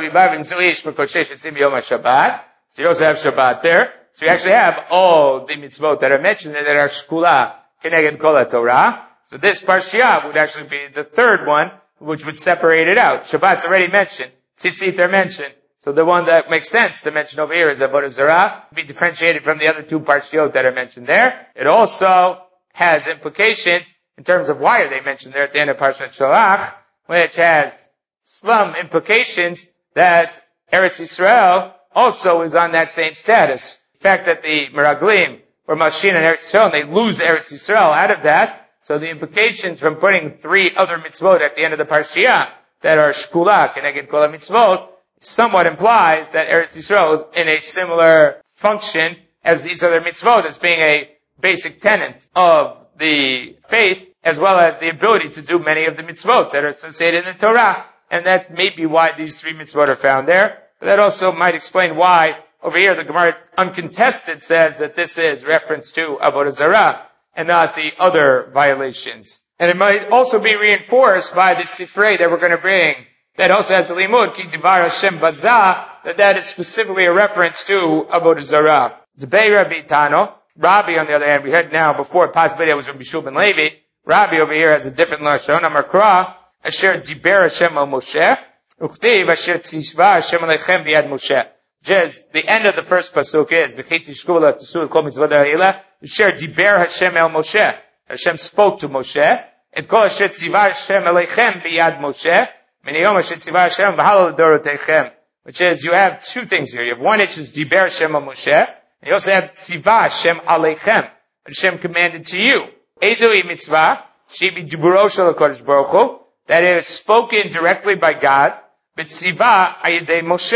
Speaker 1: also have Shabbat there. So you actually have all the mitzvot that are mentioned that are shkula keneged kol Torah. So this parsha would actually be the third one, which would separate it out. Shabbat's already mentioned. Tzitzit are mentioned. So the one that makes sense to mention over here is Avodah Zarah, be differentiated from the other two parshiot that are mentioned there. It also has implications in terms of why are they mentioned there at the end of Parshat Shalach, which has some implications that Eretz Yisrael also is on that same status. The fact that the Meraglim or Mashin and Eretz Yisrael, they lose Eretz Yisrael out of that. So the implications from putting three other mitzvot at the end of the parshiah that are shkula keneged kol mitzvot somewhat implies that Eretz Yisrael is in a similar function as these other mitzvot, as being a basic tenet of the faith, as well as the ability to do many of the mitzvot that are associated in the Torah. And that's maybe why these three mitzvot are found there. But that also might explain why over here the Gemara uncontested says that this is reference to Avodah Zarah and not the other violations. And it might also be reinforced by the Sifrei that we're going to bring that also has the limud, ki divar Hashem bazah, that is specifically a reference to Avodah Zarah. Debei Rabbi Tano. Rabbi, on the other hand, we heard now before, possibly it was Rabbi Shul ben Levi. Rabbi over here has a different lashon. Amar Kra, asher diber Hashem al Moshe, uchtiv asher tzishva Hashem aleichem biyad Moshe. Just the end of the first pasuk is, v'chit tishku v'la t'su kol mitzvot ha'ila, asher diber Hashem el Moshe. Hashem spoke to Moshe, et kol asher tzivah Hashem aleichem biyad Moshe, miniyom asher tzivah Hashem v'halal dorotechem. Which is, you have two things here. You have one, which is diber Hashem al Moshe, and you also have tzivah Hashem aleichem. Hashem commanded to you. Ezoi mitzvah, shebi diburo shel HaKadosh Baruch Hu, that is spoken directly by God, but tzivah ayidei Moshe.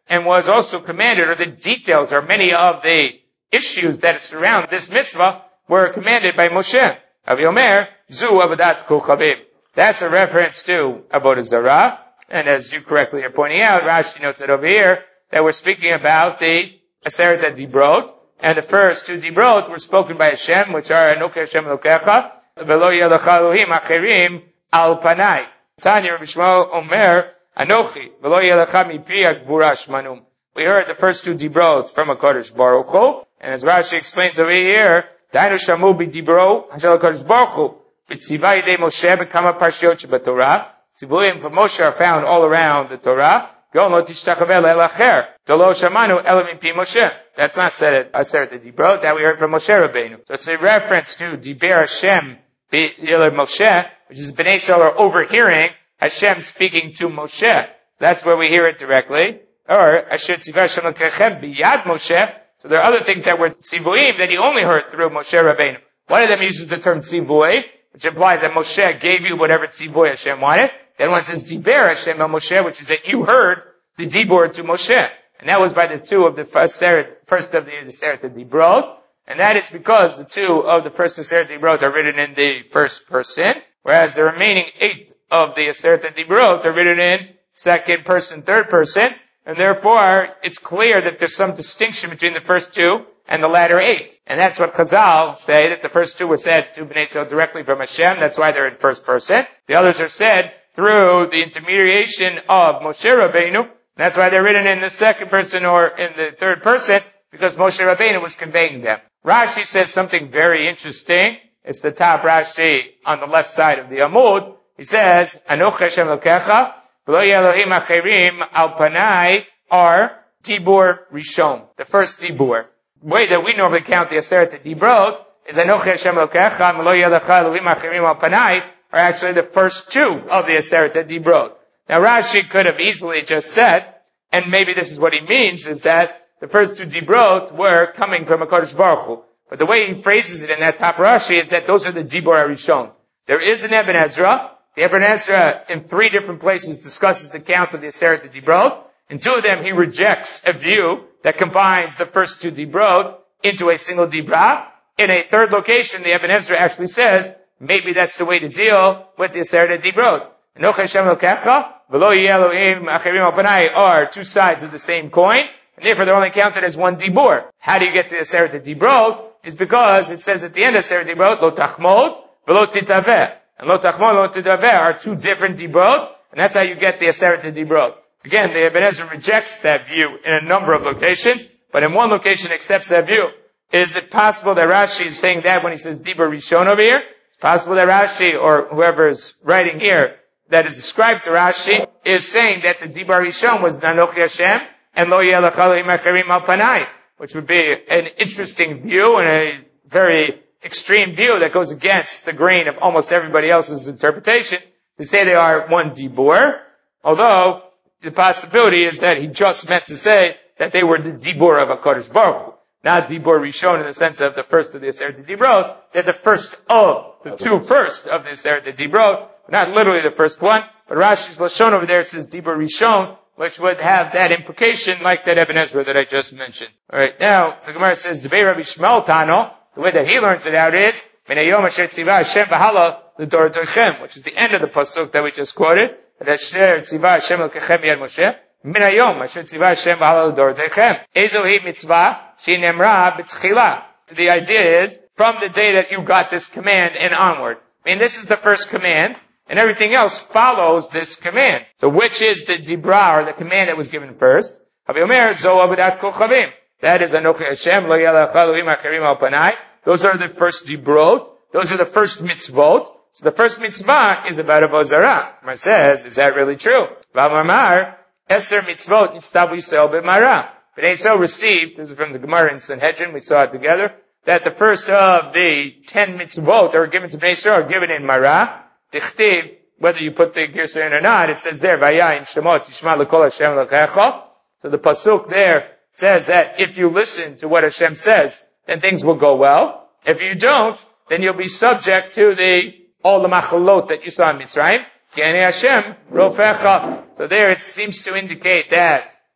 Speaker 1: and was also commanded, or the details, or many of the issues that surround this mitzvah were commanded by Moshe. Avi Omer, Zu Avodat Kochavim. That's a reference to Avodah Zarah, and as you correctly are pointing out, Rashi notes it over here, that we're speaking about the Aseret Dibrot, and the first two Dibrot were spoken by Hashem, which are Anochi Hashem Elokecha, Velo Yelech Elohim Acherim Al Panai. Tanya Rabbi Shmuel Omer, Anochi, Velo Yelecha Mipi Agvura Shmanum. We heard the first two Dibrot from HaKadosh Baruch Hu, and as Rashi explains over here, Dainu Shamu B'Dibro Hashel HaKadosh Baruch Hu, B'tzivah Yidei Moshe B'kama Parshiot Sheb'Torah. Tzivurim from Moshe are found all around the Torah. Go lo tishtachaveh le'el acher. Dolo shamanu ela mipi Moshe. That's not said at Aseret Dibrot. That we heard from Moshe Rabbeinu. So it's a reference to Diber Hashem B'Yelad Moshe, which is Bnei Yisrael are overhearing Hashem speaking to Moshe. That's where we hear it directly. Or Asher tzivah Hashem l'kechem b'yad Moshe. So there are other things that were tzivuim that he only heard through Moshe Rabbeinu. One of them uses the term tzivui, which implies that Moshe gave you whatever tzivui Hashem wanted. Then one says Diber Hashem el Moshe, which is that you heard the Dibur to Moshe. And that was by the two of the first of the Aseret Dibrot. And that is because the two of the first Aseret Dibrot are written in the first person, whereas the remaining 8 of the Aseret Dibrot are written in second person, third person. And therefore, it's clear that there's some distinction between the first two and the latter 8. And that's what Chazal say, that the first two were said to Bnei Yisrael directly from Hashem. That's why they're in first person. The others are said through the intermediation of Moshe Rabbeinu. That's why they're written in the second person or in the third person, because Moshe Rabbeinu was conveying them. Rashi says something very interesting. It's the top Rashi on the left side of the Amud. He says, Anochi Hashem Elokecha, V'lo yeh Elohim acherim al panai are Dibur Rishon, the first Dibur. The way that we normally count the Aseret Dibrot is Anochi Hashem Elokecha, V'lo yeh Elohim acherim al panai are actually the first two of the Aseret Dibrot. Now Rashi could have easily just said, and maybe this is what he means, is that the first two Dibrot were coming from HaKadosh Baruch Hu. But the way he phrases it in that top Rashi is that those are the Dibur Rishon. There is an Eben Ezra. The Eben Ezra in 3 different places discusses the count of the Aseret Dibrot. In 2 of them he rejects a view that combines the first two Dibrot into a single Dibra. In a third location, the Eben Ezra actually says, maybe that's the way to deal with the Aseret Dibrot. Anochi Hashem Elokecha, V'lo yeh Elohim acherim al panai are 2 sides of the same coin, and therefore they're only counted as 1 Dibur. How do you get to the Aseret Dibrot? Is because it says at the end of Aseret Dibrot, Lo tachmod, V'lo titaveh. And Lo tachmod, Lo titaveh are 2 different Dibrot, and that's how you get the Aseret Dibrot. Again, the Eben Ezra rejects that view in a number of locations, but in one location accepts that view. Is it possible that Rashi is saying that when he says Dibur Rishon over here? It's possible that Rashi, or whoever is writing here, that is described to Rashi, is saying that the Dibur Rishon was Anochi Hashem, and Lo yeh Elohim acherim al panai, which would be an interesting view and a very extreme view that goes against the grain of almost everybody else's interpretation, to say they are 1 Dibur, although the possibility is that he just meant to say that they were the Dibur of HaKadosh Baruch Hu, not Dibur Rishon in the sense of the first of the Aseret Dibrot. They're the first of the 2 first of the Aseret Dibrot, not literally the first one, but Rashi's Lashon over there says Dibur Rishon, which would have that implication like that Eben Ezra that I just mentioned. Alright, now, the Gemara says, Debei Rabbi Shmuel Tano, the way that he learns it out is, Minayom Asher Tzivah Hashem V'hala L'Dor Dorchem, which is the end of the pasuk that we just quoted, that Asher Tzivah Hashem L'Kechem Yad Moshe, Minayom Asher Tzivah Hashem V'hala L'Dor Dorchem, Ezo Hi Mitzvah, Shi Nemra B'Tchila. The idea is, from the day that you got this command and onward. I mean, this is the first command, and everything else follows this command. So which is the Dibra, or the command that was given first? Avi Omer, Zo Avodat Kochavim. That is Anochi Hashem, Lo yeh Elohim acherim al panai. Those are the first Dibrot. Those are the first mitzvot. So the first mitzvah is about Avodah Zarah. Mar says, is that really true? V'amar, Eser mitzvot nitztavu Yisrael b'mara. Bnei Yisrael received, this is from the Gemara in Sanhedrin, we saw it together, that the first of the 10 mitzvot that were given to Bnei Yisrael are given in Mara. Tichtiv, whether you put the Girsa in or not, it says there, Vayayim Shemot Yishma L'Kol Hashem L'Kecha. So the pasuk there says that if you listen to what Hashem says, then things will go well. If you don't, then you'll be subject to all the machalot that you saw in Mitzrayim. Ki'anei Hashem Rofecha. So there it seems to indicate that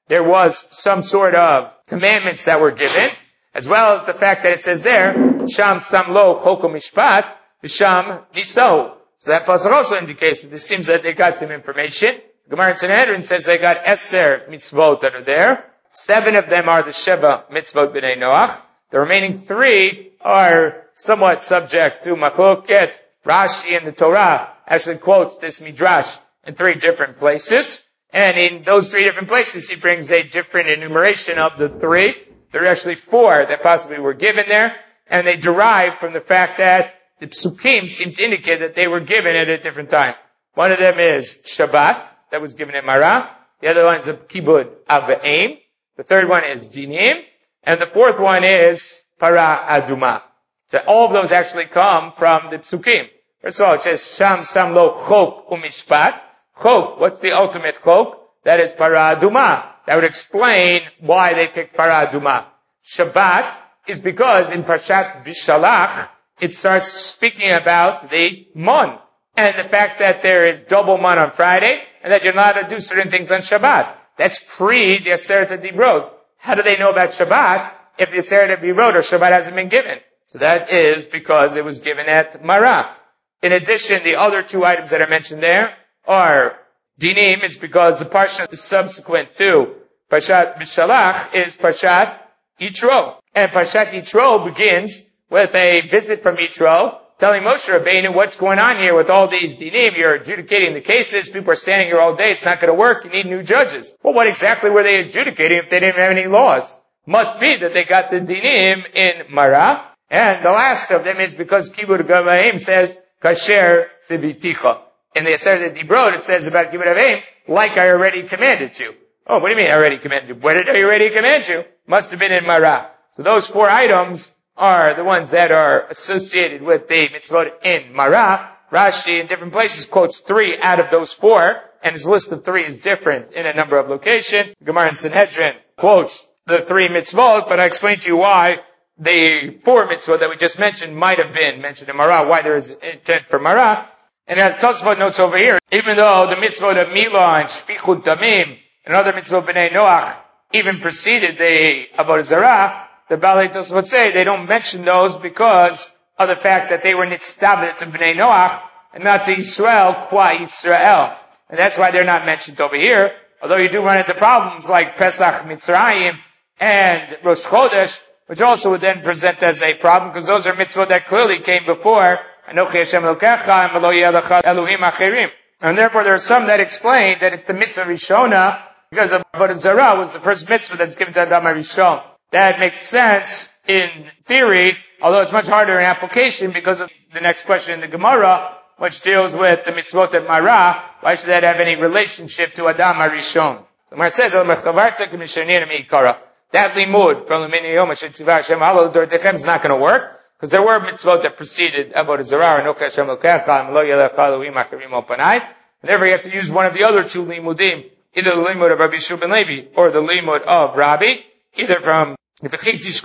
Speaker 1: there was some sort of commandments that were given, as well as the fact that it says there, Sham Samlo Choko Mishpat, Sham Niso. So that pasuk also indicates that this seems that they got some information. Gemara in Sanhedrin says they got Eser mitzvot that are there. 7 of them are the Sheba mitzvot b'nei Noach. The remaining 3 are somewhat subject to machloket. Rashi in the Torah actually quotes this midrash in 3 different places. And in those 3 different places, he brings a different enumeration of the 3. There are actually 4 that possibly were given there. And they derive from the fact that the psukim seem to indicate that they were given at a different time. One of them is Shabbat, that was given at Marah. The other one is the Kibud Av'aim. The third one is Dinim. And the fourth one is Para Aduma. So all of those actually come from the psukim. First of all, it says, Sham Samlo Chok Umishpat. Chok, what's the ultimate chok? That is Para Aduma. That would explain why they picked Para Aduma. Shabbat is because in Parshat Bishalach, it starts speaking about the Mon. And the fact that there is double Mon on Friday, and that you're not allowed to do certain things on Shabbat. That's pre the Aseret Dibrot. How do they know about Shabbat if the Aseret Dibrot or Shabbat hasn't been given? So that is because it was given at Marah. In addition, the other 2 items that I mentioned there are Dinim, is because the parsha subsequent to Parshat Bishalach is Parshat Yitro. And Parshat Yitro begins with a visit from Yitro, telling Moshe Rabbeinu what's going on here with all these dinim. You're adjudicating the cases. People are standing here all day. It's not going to work. You need new judges. Well, what exactly were they adjudicating if they didn't have any laws? Must be that they got the dinim in Marah. And the last of them is because Kibud Av'aim says, Kasher Tziviticha. In the Aseret Dibrot, it says about Kibud Av'aim, like I already commanded you. Oh, what do you mean I already commanded you? Where did I already command you? Must have been in Marah. So those 4 items are the ones that are associated with the mitzvot in Marah. Rashi in different places quotes 3 out of those 4, and his list of 3 is different in a number of locations. Gemara in Sanhedrin quotes the 3 mitzvot, but I explained to you why the 4 mitzvot that we just mentioned might have been mentioned in Marah, why there is intent for Marah. And as Tosfot notes over here, even though the mitzvot of Milah and Shfichut Damim and other mitzvot b'nei Noach even preceded the Avodah Zarah, the Balei Tosfot say they don't mention those because of the fact that they were nitztabet to Bnei Noach and not to Yisrael qua Yisrael. And that's why they're not mentioned over here. Although you do run into problems like Pesach Mitzrayim and Rosh Chodesh, which also would then present as a problem because those are mitzvot that clearly came before Anochi Hashem Elokecha and V'lo yeh lecha Elohim acherim. And therefore there are some that explain that it's the mitzvah Rishona because Avodah Zarah was the first mitzvah that's given to Adam HaRishon. That makes sense in theory, although it's much harder in application because of the next question in the Gemara, which deals with the mitzvot of Marah. Why should that have any relationship to Adam HaRishon? The Gemara says, that limud from the Yom HaShetziva Hashem Halo Dordechem is not going to work, because there were mitzvot that preceded Avodah Zarah, Anochi Hashem Elokecha, and Lo yeh lecha Elohim acherim al panai. And therefore you have to use one of the other 2 limudim, either the limud of Rabbi Yishuv ben Levi, or the limud of Rabbi, either from or Rabbi's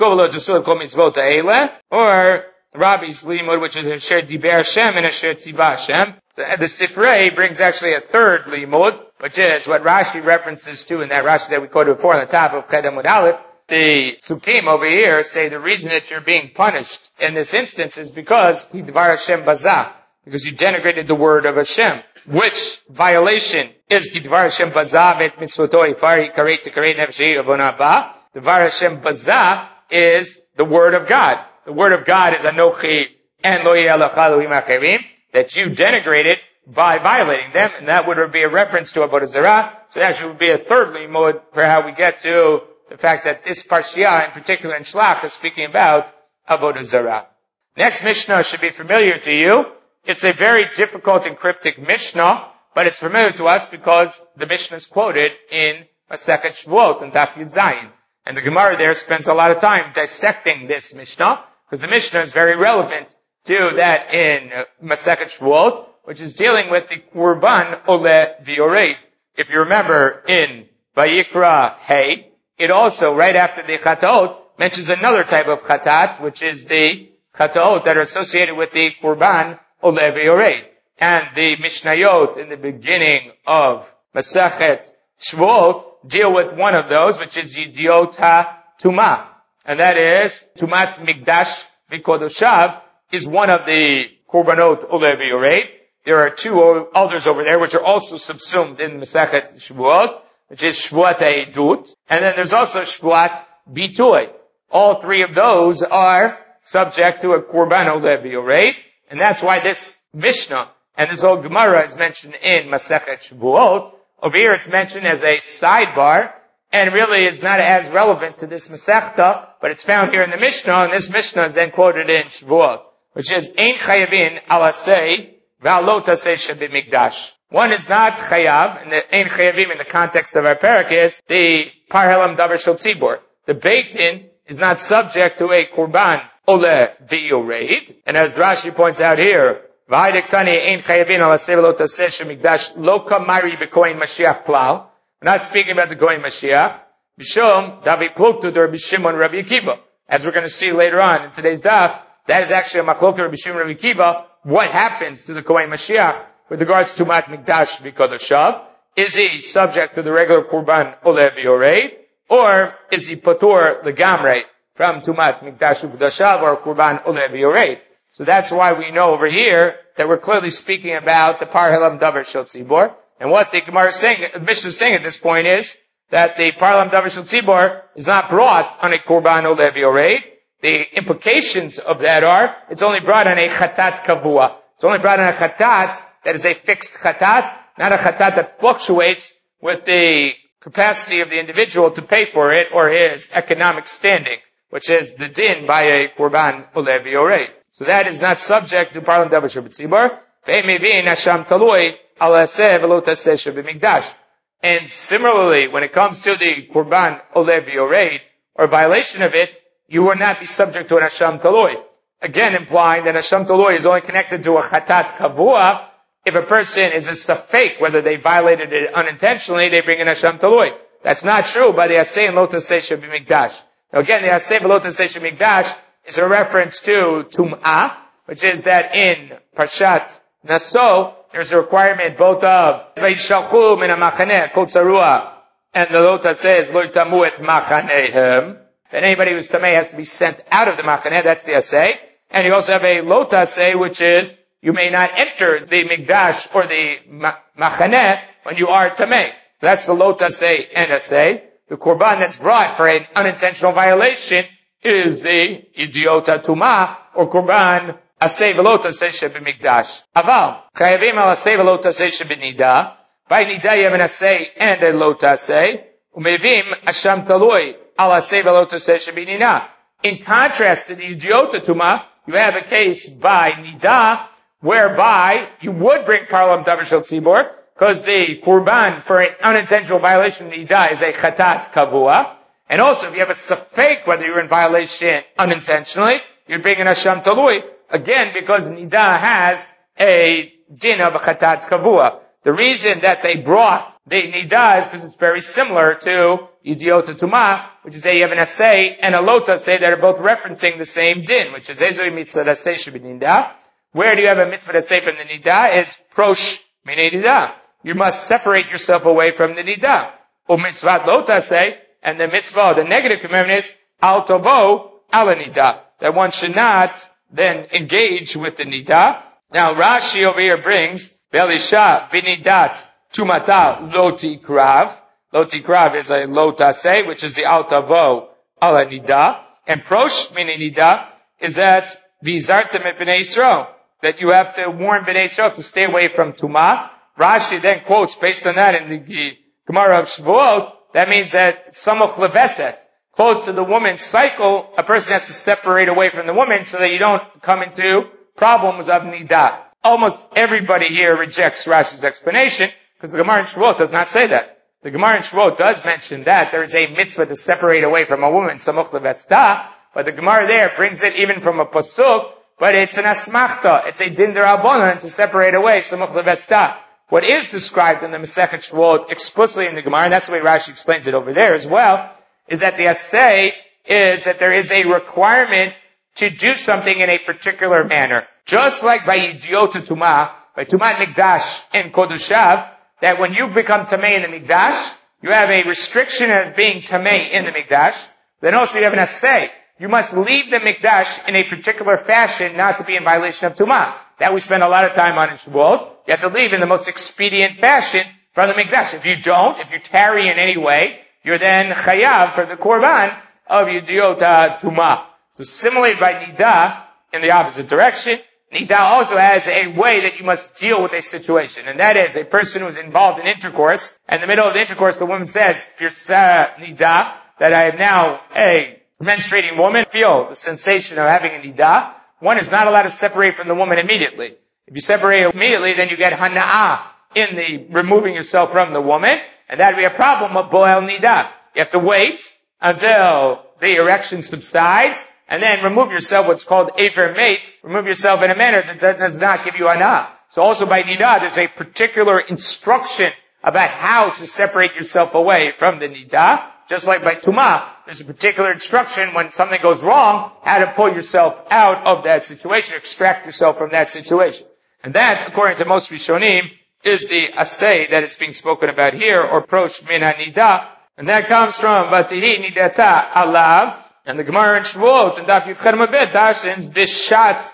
Speaker 1: limud, which is Asher Diber Hashem and Asher Tziva Hashem. The Sifrei brings actually a third limud, which is what Rashi references to in that Rashi that we quoted before on the top of Ched Amud Aleph. The Sukkim over here say the reason that you're being punished in this instance is because Kidvar Hashem Bazah, because you denigrated the word of Hashem. Which violation is Kidvar Hashem Bazah vet mitzvoto ifari karei tekarei nefeshi avona ba? The Var Hashem Bazah is the word of God. The word of God is Anochi and Lo yeh lecha Elohim acherim, that you denigrated by violating them, and that would be a reference to Avodah Zarah. So that should be a third limud for how we get to the fact that this Parshiah, in particular in Shlach, is speaking about Avodah Zarah. Next Mishnah should be familiar to you. It's a very difficult and cryptic Mishnah, but it's familiar to us because the Mishnah is quoted in Masechet Shvuot and Daf Yud Zayin. And the Gemara there spends a lot of time dissecting this Mishnah, because the Mishnah is very relevant to that in Masechet Shvuot, which is dealing with the Qurban Ole V'Yored. If you remember in Vayikra Hey, it also, right after the Chataot, mentions another type of Chatat, which is the Chataot that are associated with the Qurban Ole V'Yored. And the Mishnayot in the beginning of Masechet Shvuot deal with one of those, which is Yidiot HaTumah. And that is, Tumat Mikdash V'Kodoshav is one of the Korbanot Oleh V'Yoreh. There are two others over there, which are also subsumed in Masechet Shavuot, which is Shvuat HaEdut. And then there's also Shvuat Bitoy. All three of those are subject to a Korban Oleh V'Yoreh. And that's why this Mishnah and this whole Gemara is mentioned in Masechet Shavuot. Over here it's mentioned as a sidebar, and really is not as relevant to this Masechta, but it's found here in the Mishnah, and this Mishnah is then quoted in Shavuot, which is, Ein chayavin alasei v'alo tasei shebimikdash. One is not chayav, and the Ein chayavim in the context of our parak is the parhelam davar shel tzibor. The Beit Din is not subject to a korban oleh v'yoreh, and as Rashi points out here, v'haidik tani ein chayavin alasei v'alo tasei shebimikdash lo kamari b'kohen Mashiach klal. We're not speaking about the Kohen Mashiach. Bishom, Davi Pluktu, Rabbi Shimon, Rabbi Akiva. As we're going to see later on in today's daf, that is actually a Machlokah Rabbi Shimon, Rabbi Akiva. What happens to the Kohen Mashiach with regards to Mat Mikdash V'Kodoshav? Is he subject to the regular Korban Oleh V'Yoreh? Or is he Patur Legamre from Tumat Mikdash V'Kodoshav or Korban Oleh V'Yoreh? So that's why we know over here that we're clearly speaking about the Parhelam Davar Shel Tzibor. And what the Gemara is saying, the Mishnah is saying at this point is that the Parlam Davar Shel Tzibor is not brought on a Korban Oleh V'Yoreh. The implications of that are, it's only brought on a Chatat Kavua. It's only brought on a Chatat that is a fixed Chatat, not a Chatat that fluctuates with the capacity of the individual to pay for it or his economic standing, which is the din by a Korban Oleh V'Yoreh. So that is not subject to Parlam Davar Shel Tzibor. Ve'mevin Hasham Talui. And similarly, when it comes to the Korban Oleh V'Yoreh, or violation of it, you will not be subject to an Hasham Taloi. Again, implying that Hasham Taloi is only connected to a Chatat Kavua. If a person is a Safek, whether they violated it unintentionally, they bring an Hasham Taloi. That's not true by the Aseh and Lo Taseh Shebimikdash. Now again, the Aseh and Lo Taseh Shebimikdash is a reference to Tum'ah, which is that in Parshat Naso, there's a requirement both of Vayishalchu min ha-machaneh kol tzarua, and the Lota says lo tamu et machanehem. That anybody who's tamei has to be sent out of the machaneh. That's the asay. And you also have a Lota say, which is you may not enter the mikdash or the machaneh when you are tamei. So that's the Lota say and asay. The korban that's brought for an unintentional violation is the Yidiot HaTumah or korban Asay v'lo taseh shebimikdash. Aval, chayavim al asay v'lo taseh shebinida. By nida you have an asay and a lo taseh. Umevim asham taloi al asay v'lo taseh shebinida. In contrast to the Yidiot HaTumah, you have a case by nida, whereby you would bring Parlam Davar Shel Tzibor, because the Kurban for an unintentional violation of nida is a Chatat Kavua. And also, if you have a Safek, whether you're in violation unintentionally, you'd bring an Hasham Talui. Again, because Nida has a din of a Chatat Kavua. The reason that they brought the Nida is because it's very similar to Yidiot HaTumah, which is that you have an Asay and a Lota say that are both referencing the same din, which is Ezoi Mitzvah Asay Sheb'Nida. Where do you have a Mitzvah Asay from the Nida? Is Prosh Minei Nida. You must separate yourself away from the Nida. Or Mitzvah Lota say, and the Mitzvah, the negative commandment is Al Tovo Ala Nida. That one should not then engage with the nida. Now Rashi over here brings Belisha binidat tumata loti krav. Loti krav is a lotase, which is the altavo ala nida. And prosh mini nida is that vizartem et bnei Yisrael, that you have to warn bnei Yisrael to stay away from tuma. Rashi then quotes based on that in the Gemara of Shavuot. That means that samoch leveset, close to the woman's cycle, a person has to separate away from the woman so that you don't come into problems of nidah. Almost everybody here rejects Rashi's explanation because the Gemara in Shavuot does not say that. The Gemara in Shavuot does mention that there is a mitzvah to separate away from a woman, samuch levesta, but the Gemara there brings it even from a pasuk, but it's an asmachta. It's a din d'Rabbanan to separate away samuch levesta. What is described in the Masechet Shavuot explicitly in the Gemara, and that's the way Rashi explains it over there as well, is that the assay is that there is a requirement to do something in a particular manner. Just like by Yidiot HaTumah, by Tumat Mikdash and Kodoshav, that when you become Tamei in the Mikdash, You have a restriction of being tamei in the mikdash. Then also you have an asay. You must leave the mikdash in a particular fashion, not to be in violation of tumah. That we spend a lot of time on in Shavuot. You have to leave in the most expedient fashion from the mikdash. If you don't, if you tarry in any way, you're then chayav for the korban of Yediot Tumah. So similarly by Nidah, in the opposite direction, Nidah also has a way that you must deal with a situation. And that is a person who is involved in intercourse. And in the middle of the intercourse, the woman says, if you're Nidah, that I am now a menstruating woman, feel the sensation of having a Nidah, one is not allowed to separate from the woman immediately. If you separate immediately, then you get Hana'ah in the removing yourself from the woman. And that would be a problem of Boel Nidah. You have to wait until the erection subsides, and then remove yourself, what's called Aver Mate, remove yourself in a manner that does not give you Hana'ah. So also by Nidah, there's a particular instruction about how to separate yourself away from the Nidah. Just like by Tumah, there's a particular instruction when something goes wrong, how to pull yourself out of that situation, extract yourself from that situation. And that, according to most Rishonim, is the asay that is being spoken about here, or prosh min ha-nidah. And that comes from Vatihi nidata alav, and the Gemara in Shavuot, and Daf Yudchet Mabed, dashins bishat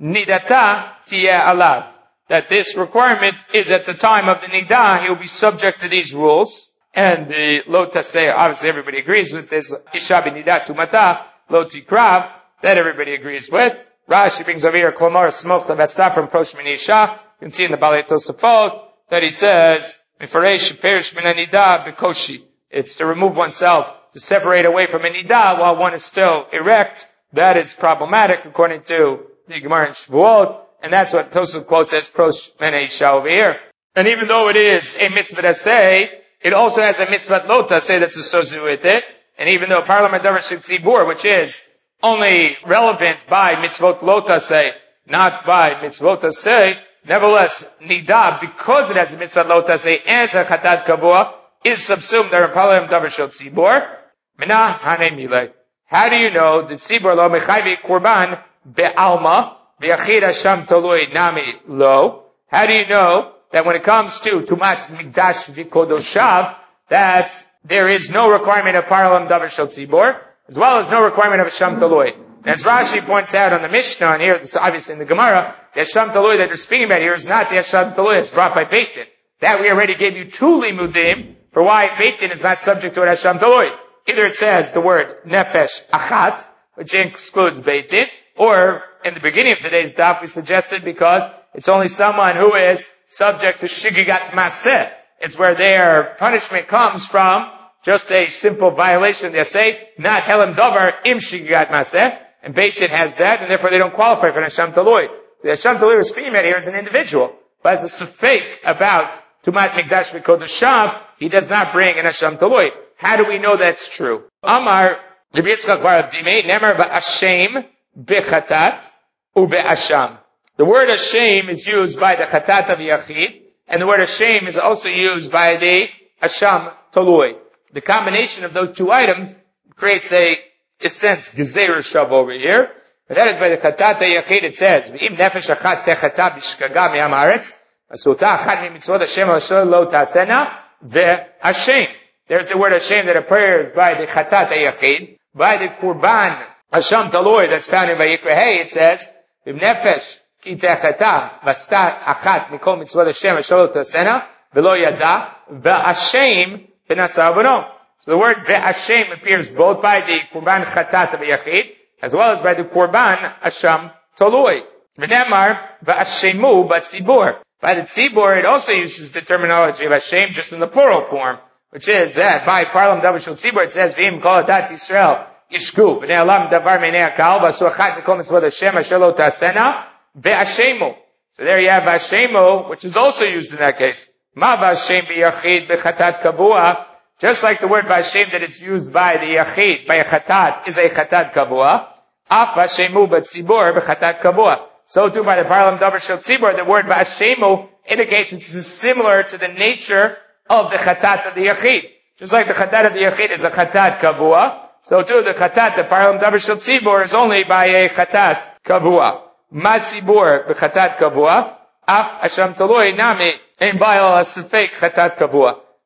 Speaker 1: nidata tiyeh alav. That this requirement is at the time of the nidah, he will be subject to these rules. And the lo taseh, obviously everybody agrees with this, isha b'nidat tumata, lo tikrav, that everybody agrees with. Rashi brings over here, klomar smoch levasta from prosh min isha. You can see in the Balei Tosafot that he says, Mifaresh perish min nidah b'koshi. It's to remove oneself, to separate away from a nidah while one is still erect. That is problematic according to the Gemara in Shavuot. And that's what Tosafot quotes as prosh min isha over here. And even though it is a mitzvah to say, it also has a mitzvah lota say that's associated with it. And even though Parliament Davar Shel Tzibur, which is only relevant by mitzvot lota say, not by mitzvot say, nevertheless, nidah, because it has a mitzvah lota say as a chatat kavua, is subsumed in Parliament Davar Shel Tzibur. Mina hane milei. How do you know that tzibur lo mechayvi korban be'alma v'yachid hasham tolui nami lo? How do you know that when it comes to Tumat Mikdash V'Kodoshav, that there is no requirement of Parlam Davar Shel Tzibur, as well as no requirement of Hasham Talui. And as Rashi points out on the Mishnah, and here, it's obviously in the Gemara, the Hasham Talui that they're speaking about here is not the Hasham Talui, it's brought by Beit Din. That we already gave you two limudim for why Beit Din is not subject to an Hasham Talui. Either it says the word Nefesh Achat, which excludes Beit Din, or in the beginning of today's daf we suggested because it's only someone who is subject to Shigigat Maseh. It's where their punishment comes from just a simple violation. They say, not Helem Dover im Shigigat Maseh. And Beit Din has that, and therefore they don't qualify for Hasham Talui. The Hasham Talui we're speaking about here is an individual. But as a sufek about Tumat Mikdash V'Kodoshav, he does not bring an Hasham Talui. How do we know that's true? Amar, Rabbi Yitzchak bar Abdimei, Nemer Ba'ashem B'Chatat U'Be'asham. The word Hashem is used by the Chatat of Yachid, and the word Hashem is also used by the Hasham Talui. The combination of those two items creates a sense, Gezeira Shav over here. But that is by the Chatat Yachid, it says, V'im nefesh achat techata b'shkaga mi'am haaretz, asota achat mi'mitzvot Hashem al lo ta'asena, ve'Hashem. There's the word Hashem that appears by the Chatat Yachid. By the Kurban Hasham Talui that's found in Vayikra Hey, it says, V'im nefesh ki techata v'sta achat mikol mitzvot Hashem al lo ta'asena, ve'lo yada, ve'Hashem v'nasa abono. So the word ve'Hashem appears both by the Kurban Chatat of Yachid, as well as by the Kurban Hasham Talui. V'nemar ve'Hashemu b'tzibur. By the tzibur, it also uses the terminology of Hashem just in the plural form, which is that by Parlam Davar Shel Tzibur, it says v'im kol adat Yisrael yishku v'nei alam davar meinei hakal v'asu achat mikol mitzvot Hashem asher lo ta'asena ve'Hashemu. So there you have Hashemu, which is also used in that case. Ma v'Hashem b'yachid b'chatat kavua. Just like the word Vashem that is used by the Yachid, by a Chatat, is a Chatat Kavua. Af Vashemu b'tzibur b'chatat Kavua. So too by the Parlam Davar Shel Tzibur, the word Vashemu indicates it's similar to the nature of the Chatat of the Yachid. Just like the Chatat of the Yachid is a Chatat Kavua, so too the Chatat, the Parlam Davar Shel Tzibur, is only by a Chatat Kavua. Ma tzibur b'chatat Kavua. Af Hasham Talui nami ein ba'al asifek Chatat Kavua.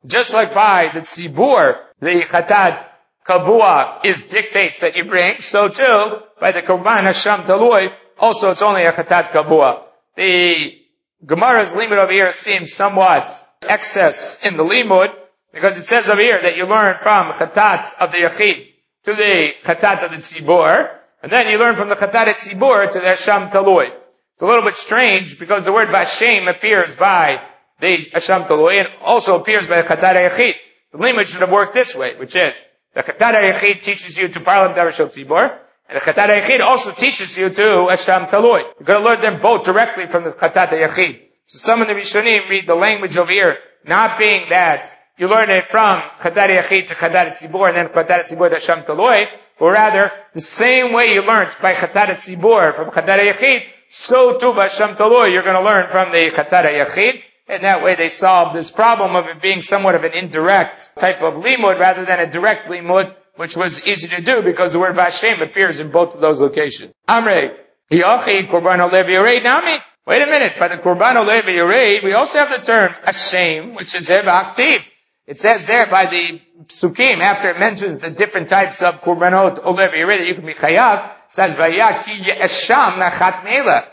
Speaker 1: Just like by the tzibur, the chatat kavua dictates that you bring, so too, by the korban hasham talui, also it's only a chatat kavua. The Gemara's limud over here seems somewhat excess in the limud, because it says over here that you learn from chatat of the yachid to the chatat of the tzibur, and then you learn from the chatat of tzibur to the hasham talui. It's a little bit strange because the word vashem appears by the hasham talui and also appears by the chatat yachid. The limud should have worked this way, which is the chatat yachid teaches you to parlam davar shel tzibur, and the chatat yachid also teaches you to hasham talui. You're going to learn them both directly from the chatat yachid. So some of the Rishonim read the language over here not being that you learn it from chatat yachid to chatat tzibur and then chatat tzibur to hasham talui, but rather the same way you learned by chatat tzibur from chatat yachid, so too by hasham talui you're going to learn from the chatat yachid. And that way they solve this problem of it being somewhat of an indirect type of limud rather than a direct limud, which was easy to do because the word vashem appears in both of those locations. Amrei, Yachi, Korban Olev Yorei Nami. Wait a minute, by the Korban Olev Yorei, we also have the term Hashem, which is Heva Aktiv. It says there by the Psukim, after it mentions the different types of Korbanot Olev Yorei that you can be chayav, it says Vayaki Yesham Nachat Meila.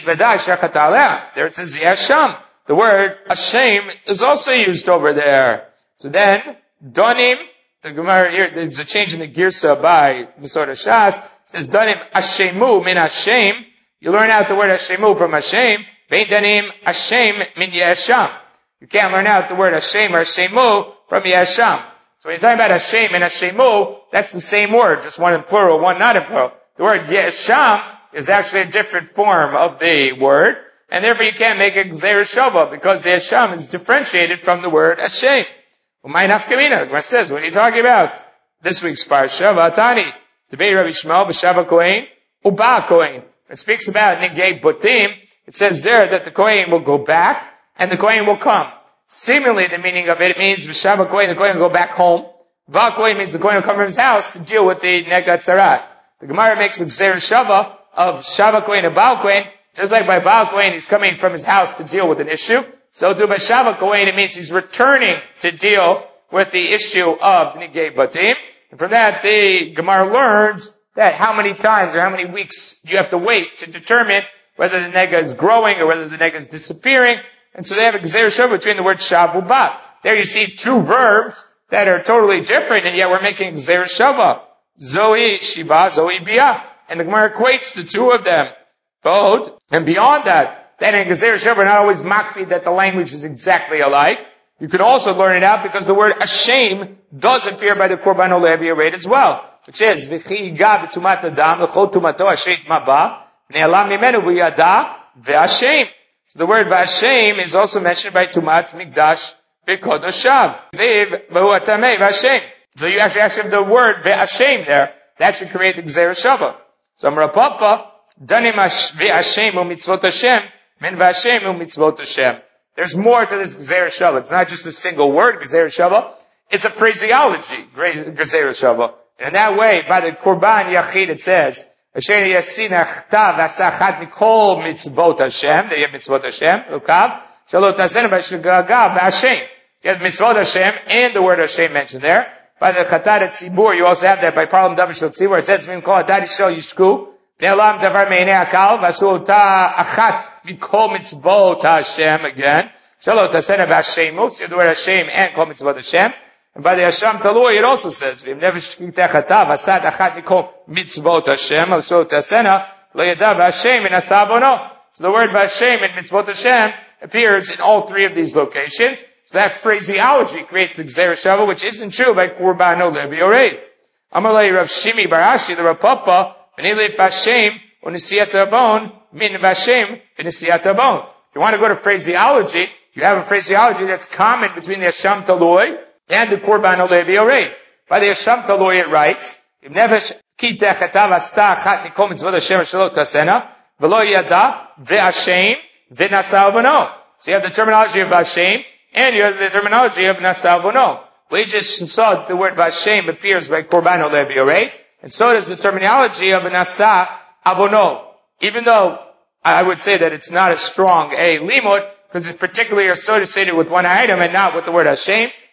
Speaker 1: There it says Yesham. The word Hashem is also used over there. So then, Donim, the Gemara here, there's a change in the Girsa by Masor Shas, says Donim Hashemu min Hashem. You learn out the word Hashemu from Hashem. Vein Donim Hashem min Yesham. You can't learn out the word Hashem or Hashemu from Yesham. So when you're talking about Hashem and Hashemu, that's the same word, just one in plural, one not in plural. The word Yesham is actually a different form of the word. And therefore you can't make a Gzeir Shava because the Hashem is differentiated from the word Hashem. Umay nafkamina. Gemara says, what are you talking about? This week's parsha, Vatani, debate Rabbi Shmuel, B'Shava Kohen, Uba Kohen. It speaks about Nigei Botim. It says there that the Kohen will go back and the Kohen will come. Seemingly the meaning of it means B'Shava Kohen, the Kohen will go back home. Va Kohen means the Kohen will come from his house to deal with the Negat Sarat. The Gemara makes a Gzeir Shava of Shava Kohen and Baal Kohen. Just like by Baal Kohen, he's coming from his house to deal with an issue. So to by Shava Kohen, it means he's returning to deal with the issue of Nigei Batim. And from that, the Gemara learns that how many times or how many weeks you have to wait to determine whether the nega is growing or whether the nega is disappearing. And so they have a Gzeir Shava between the word Shav and Ba. There you see two verbs that are totally different, and yet we're making Gzeir Shava. Zoe Shiva, Zoe Bia. And the Gemara equates the two of them. Both, and beyond that, then in Gzeir Shava not always makpid that the language is exactly alike. You can also learn it out because the word Hashem does appear by the Korban Olev Yorei as well, which is V'chi Yiga B'tumat Adam L'chol Tumato Hashet Maba Ne'alam Mimenu V'yada V'Hashem. So the word V'Hashem is also mentioned by Tumat Mikdash V'Kodoshav V'V V'Hu Atamei V'Hashem. So you actually have the word V'Hashem there. That should create the Gzeir Shava. So Amar Papa Danim v'Hashem u'mitzvot Hashem, min v'Hashem u'mitzvot Hashem. There's more to this Gzeir Shava. It's not just a single word, Gzeir Shava. It's a phraseology, Gzeir Shava. And in that way, by the Korban Yachid, it says, Asher yasin achtav asachat mikol mitzvot Hashem, there you have mitzvot Hashem, ukav, shalot tasena v'shgagav v'Hashem. You have mitzvot Hashem and the word Hashem mentioned there. By the Chatat Tzibur, you also have that by Parlam Davar Shel Tzibur, it says, min kol Hatat Yishel Yishku, Ne'alam davar me'inei akal, v'asu ota achat mikol mitzvot Hashem, again. Shalot tasena v'Hashemu, so you have the word Hashem and kol mitzvot Hashem. And by the Hasham Talui, it also says, v'im nefesh kitechata, v'asad achat mikol mitzvot Hashem, v'asu tasena, lo yada v'Hashem in asabono. So the word v'Hashem and mitzvot Hashem appears in all three of these locations. So that phraseology creates the Gzeir Shava, which isn't true by Korban Olev Yorei. Amalei Rav Shimi Barashi, the Rav Papa, V'nilei Vashem, u'nisiyat abon, min Vashem, v'nisiyat abon. If you want to go to phraseology, you have a phraseology that's common between the Hasham Talui and the Korban Olev Yorei. By the Hasham Talui it writes, Im nefesh ki techatav asta achat mikol mitzvot Hashem shalot tasena, v'lo yada v'Hashem v'nasal v'no. So you have the terminology of Vashem, and you have the terminology of nasal v'no. We just saw that the word Vashem appears by Korban Olev Yorei, and so does the terminology of nasa avono. Even though I would say that it's not as strong a limud, because it's particularly associated with one item and not with the word Hashem,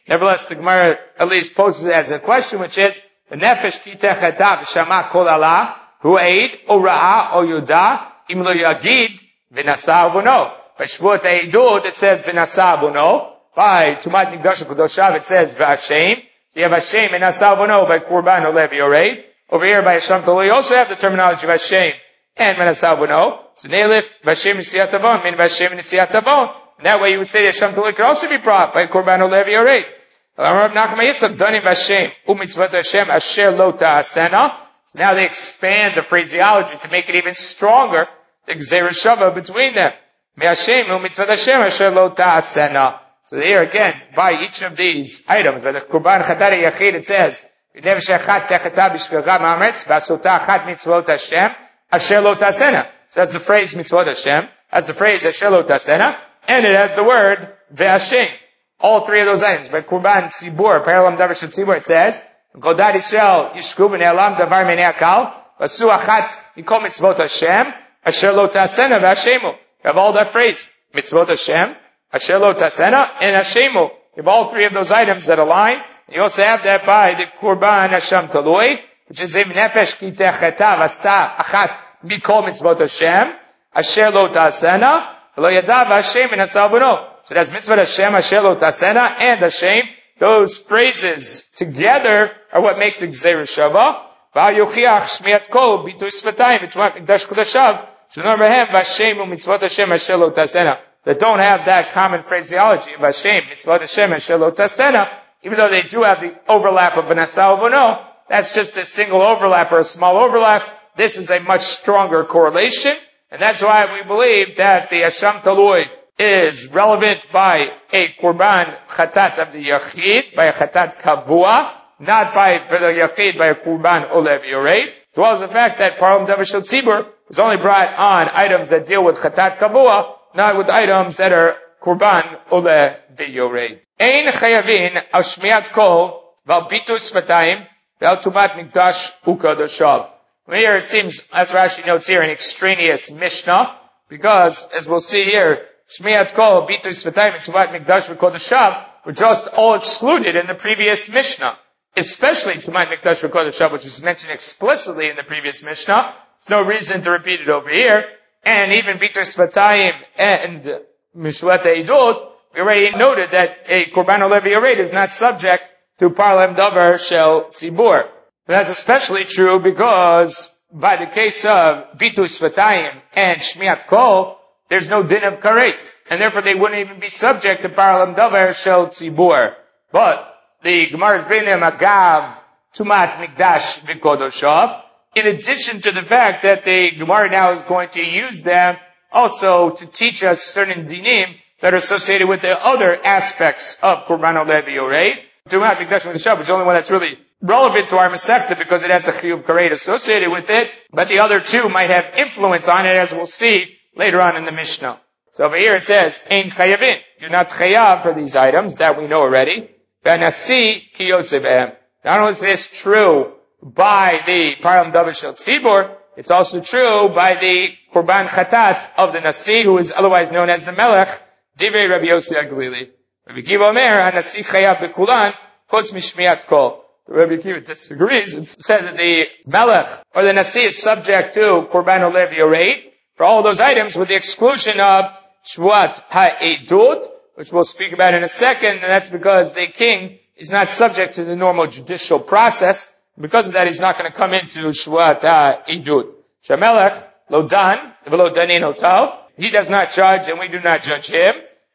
Speaker 1: Nevertheless, the Gemara at least poses it as a question, which is, the nefesh ki techeta v'shama kol Allah, hu eid, o ra'a, o yuda, im lo yagid, v'nasa avuno. By Shvuot Eidut, it says v'nasa avuno. By Tumat Mikdash Kodoshav, it says v'ashem. You have Hashem and Nasa avuno by Korban Olev Yorei. Over here by Hashem Talui, you also have the terminology of Hashem and v'nasa avuno. So Neilif, v'ashem nisiyat avon, min v'ashem nisiyat avon. And that way you would say that Hashem Talui could also be brought by Korban Olev Yorei. Rav Nachman Yitzchak, Dani v'ashem, u'mitzvot Hashem, asher lo ta'asena. So now they expand the phraseology to make it even stronger, the Gzeir Shava between them. Me'ashem u'mitzvot Hashem, asher lo ta'asena. So here again, by each of these items, by the Kurban Chatat Yachid, it says, Nefesh echad techeta b'shvilcha ma'aretz, v'asota echad mitzvot Hashem, asher lo ta'asena. So that's the phrase mitzvot Hashem, that's the phrase asher lo ta'asena, and it has the word ve'ashem. All three of those items. By Kurban Tzibur, Paralam Davar Shel Tzibur, it says, Godat Yisrael yishku b'ne'elam davar menei akal, v'asu achat mikol mitzvot Hashem, asher lo ta'asena ve'ashemu. You have all that phrase, mitzvot Hashem, asher lo ta'asena, and Hashemu. You have all three of those items that align. You also have that by the Kurban Hashem Talui, which is im nefesh ki techeta v'asta achat mikol mitzvot Hashem, asher lo ta'asena, v'lo yadav Hashem v'nasa avuno. So that's mitzvot Hashem, asher lo ta'asena, and Hashem. Those phrases together are what make the Gzeir Shava. V'al yochiach shmiat kol b'itui svatayim v'tumat mikdash kodashav shenor behem v'Hashem u'mitzvot Hashem asher lo ta'asena. That don't have that common phraseology of Hashem, mitzvot Hashem, asher lo ta'asena, even though they do have the overlap of v'nasa avuno, that's just a single overlap or a small overlap. This is a much stronger correlation, and that's why we believe that the Hashem Talui is relevant by a Kurban Chatat of the Yachid, by a Chatat Kavua, not by, for the Yachid, by a Kurban Olev Yorei, as well as the fact that Paralam Davar Shel Tzibur is only brought on items that deal with Chatat Kavua, not with items that are Kurban Olev Yorei. Ein chayavin al shmiat kol val bitus svatayim val tumat mikdash ukadoshav. Here it seems, as Rashi notes here, an extraneous Mishnah, because, as we'll see here, Shmiat Kol, Bitus Svatayim, and Tumat Mikdash v'Kodashav were just all excluded in the previous Mishnah. Especially Tumat Mikdash v'Kodashav, which was mentioned explicitly in the previous Mishnah. There's no reason to repeat it over here. And even Bitus Svatayim and Mishvat Eidut, we already noted that a Korban Olev Yorei is not subject to Parlam Davar Shel Tzibur. That's especially true because by the case of Bitus Svatayim and Shmiat Kol, there's no din of karet, and therefore they wouldn't even be subject to Paralam Davar Shel Tzibur. But the Gemara is bringing them agav Tumat Mikdash v'Kodoshav, in addition to the fact that the Gemara now is going to use them also to teach us certain dinim that are associated with the other aspects of Korban Olev Yorei. Tumat Mikdash v'Kodoshav is the only one that's really relevant to our Masechta because it has a chiyuv karet associated with it, but the other two might have influence on it, as we'll see later on in the Mishnah. So over here it says, Ein chayavin. You're not chayav for these items, that we know already. V'nasi ki yotze behem. Not only is this true by the Paralam Davar Shel Tzibur, it's also true by the Korban Chatat of the Nasi, who is otherwise known as the Melech, Divrei Rabbi Yossi HaGlili. Rabbi Kiva Omer, HaNasi chayav b'kulan, chutz mishmiat kol. Rabbi Kiva disagrees. It says that the Melech, or the Nasi, is subject to Korban Olev Yorei, for all those items, with the exclusion of Shvuat HaEidut, which we'll speak about in a second, and that's because the king is not subject to the normal judicial process. Because of that, he's not going to come into Shvuat HaEidut. Shamelech, Lo Dan, V'lo Danin Oto, he does not judge, and we do not judge him.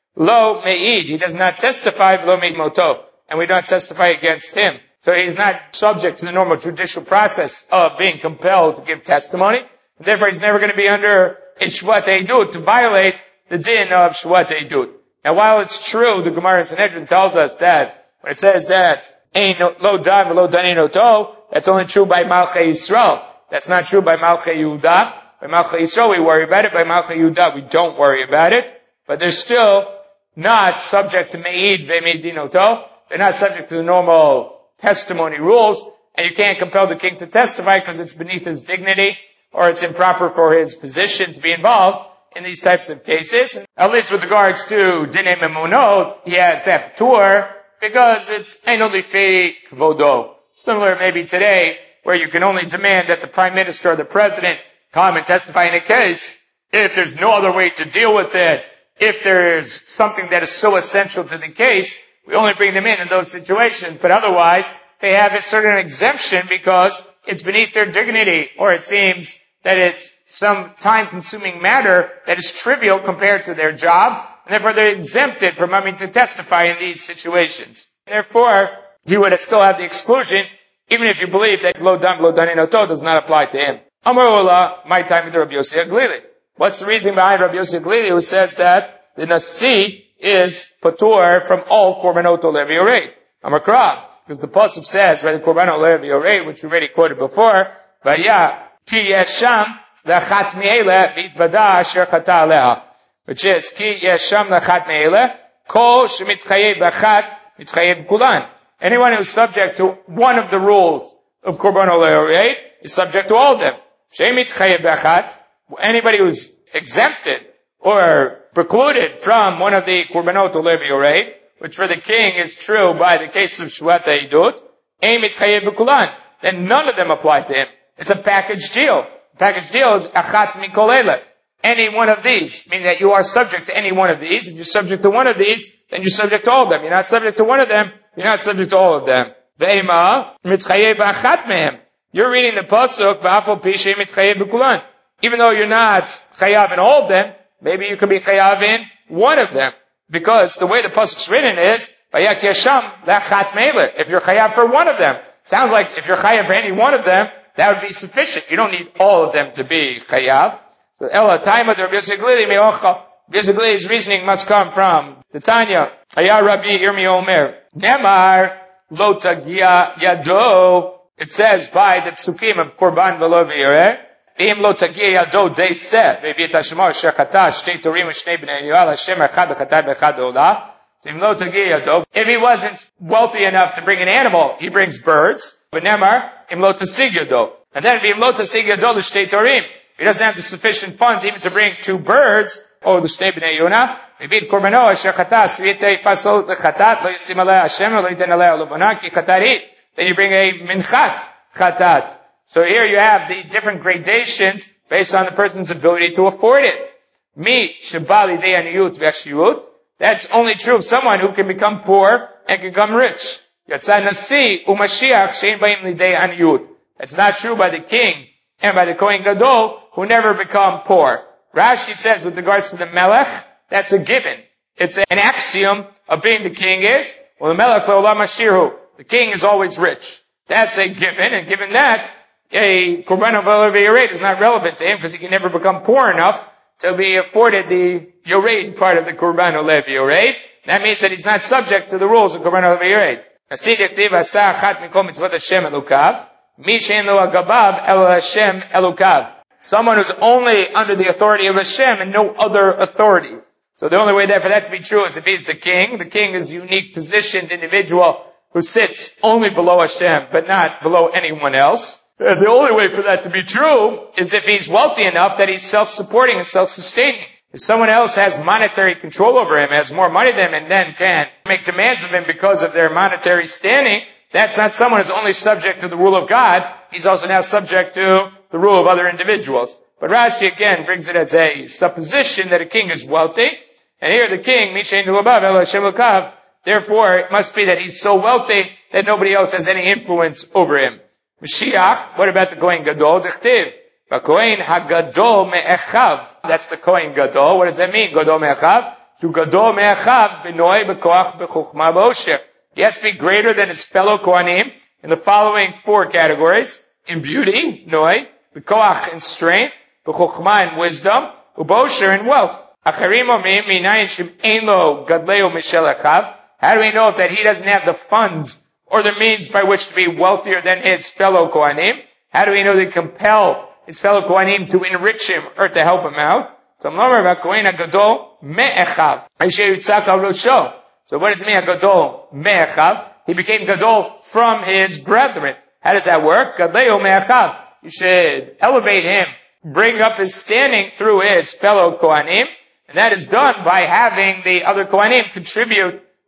Speaker 1: Lo Me'id, he does not testify, V'lo Me'id Moto, and we don't testify against him. So he's not subject to the normal judicial process of being compelled to give testimony. Therefore, he's never going to be under a Shvuat Eidut to violate the din of Shvuat Eidut. Now, while it's true, the Gemara in Sanhedrin tells us that when it says that Ein lo dan v'lo danin oto, that's only true by Malchei Yisrael. That's not true by Malchei Yehuda. By Malchei Yisrael we worry about it. By Malchei Yehuda we don't worry about it. But they're still not subject to Me'id ve'Me'idin oto. They're not subject to the normal testimony rules. And you can't compel the king to testify because it's beneath his dignity, or it's improper for his position to be involved in these types of cases. At least with regards to Dinei Memunot, he has that P'tur, because it's enoli fei kvodo. Similar maybe today, where you can only demand that the prime minister or the president come and testify in a case if there's no other way to deal with it. If there's something that is so essential to the case, we only bring them in those situations. But otherwise, they have a certain exemption because it's beneath their dignity, or it seems that it's some time-consuming matter that is trivial compared to their job, and therefore they're exempted from having to testify in these situations. Therefore, he would still have the exclusion, even if you believe that lo danin oto does not apply to him. Amar Ola, my time with Rabbi Yossi Aglili. What's the reason behind Rabbi Yossi Aglili, who says that the nasi is patur from all korbanot olev yorei? Amar Kra, because the pasuk says by the korbanot olev yorei, which we already quoted before, vaya ki yesham lachat me'ele v'yitvada asher chata aleha, which is ki yesham lachat me'ele kol shemitchayev b'chat mitchayev kulan. Anyone who's subject to one of the rules of korban olev is subject to all of them. Shemitchayev b'chat, anybody who's exempted or precluded from one of the korbanot olev yorei, which for the king is true by the case of Shuat Ha'idut, ein mitchayev b'kulan, then none of them apply to him. It's a package deal. The package deal is achat mikol ele. Any one of these, meaning that you are subject to any one of these. If you're subject to one of these, then you're subject to all of them. You're not subject to one of them, you're not subject to all of them. Ve'ema mitchayev b'achat mehem. You're reading the pasuk v'afal pi she'em mitchayev b'kulan. Even though you're not chayav in all of them, maybe you could be chayav in one of them. Because the way the pasuk's written is, vayak yesham lachat me'ele. If you're chayav for one of them, sounds like if you're chayav for any one of them, that would be sufficient. You don't need all of them to be chayav. So Ella time of the Rabbi Yossi Aglili me'ocha. Rabbi Yossi Aglili's reasoning must come from the Tanya. Haya Rabbi Yirmi Omer. Nemar lo tagia yado. It says by the psukim of Korban v'lo v'yireh. Im lo tagia yado they said. Ve'vit hashemah asher chata shtei torim v'shnei b'nei Yoel Hashem echad v'chatai b'echad olah. Im lo tagia yado. If he wasn't wealthy enough to bring an animal, he brings birds. But Nemar im lo tasig yado. And then im lo tasig yado l'shtei torim. He doesn't have the sufficient funds even to bring 2 birds. Oh, the shnei b'nei Yonah. Maybe korbanot asher chata svitei fasol lechatat lo yisim alei Hashem lo yiten alei alubana ki chatari. Then you bring a minchat chatat. So here you have the different gradations based on the person's ability to afford it. Mi shebali de aniyut v'ashiyut. That's only true of someone who can become poor and can become rich. Yatzah nasi u'mashiach shein ba'im lidei aniyut. It's not true by the king and by the Kohen Gadol, who never become poor. Rashi says with regards to the Melech, that's a given. It's an axiom of being the king is, well, the Melech le'olam ashirhu. The king is always rich. That's a given, and given that, a Korban olev yorei is not relevant to him because he can never become poor enough to be afforded the yoreid part of the Korban olev yorei. That means that he's not subject to the rules of Korban olev yorei. Asid yaktiv asa achat mikol mitzvot Hashem elukav. Someone who's only under the authority of Hashem and no other authority. So the only way for that to be true is if he's the king. The king is a unique positioned individual who sits only below Hashem but not below anyone else. And the only way for that to be true is if he's wealthy enough that he's self-supporting and self-sustaining. If someone else has monetary control over him, has more money than him, and then can make demands of him because of their monetary standing, that's not someone who's only subject to the rule of God. He's also now subject to the rule of other individuals. But Rashi again brings it as a supposition that a king is wealthy. And here the king, therefore it must be that he's so wealthy that nobody else has any influence over him. Mashiach, what about the Kohen Gadol? Dechtiv. Kohen HaGadol Me'echav. That's the Kohen Gadol. What does that mean? Gadol Me'echav? To Gadol Me'echav b'noi b'koach b'chuchma b'osher. He has to be greater than his fellow Kohanim in the following 4 categories. In beauty, noi, b'koach in strength, b'chokhmah in wisdom, u'bosher in wealth. Acharim omrim minayin she'ein lo gadleo mishel achav. How do we know that he doesn't have the funds or the means by which to be wealthier than his fellow Kohanim? How do we know they compel his fellow Kohanim to enrich him or to help him out? So what does it mean, Gadol me'echav? He became Gadol from his brethren. How does that work? Gadleo me'echav. You should elevate him, bring up his standing through his fellow Kohanim, and that is done by having the other Kohanim contribute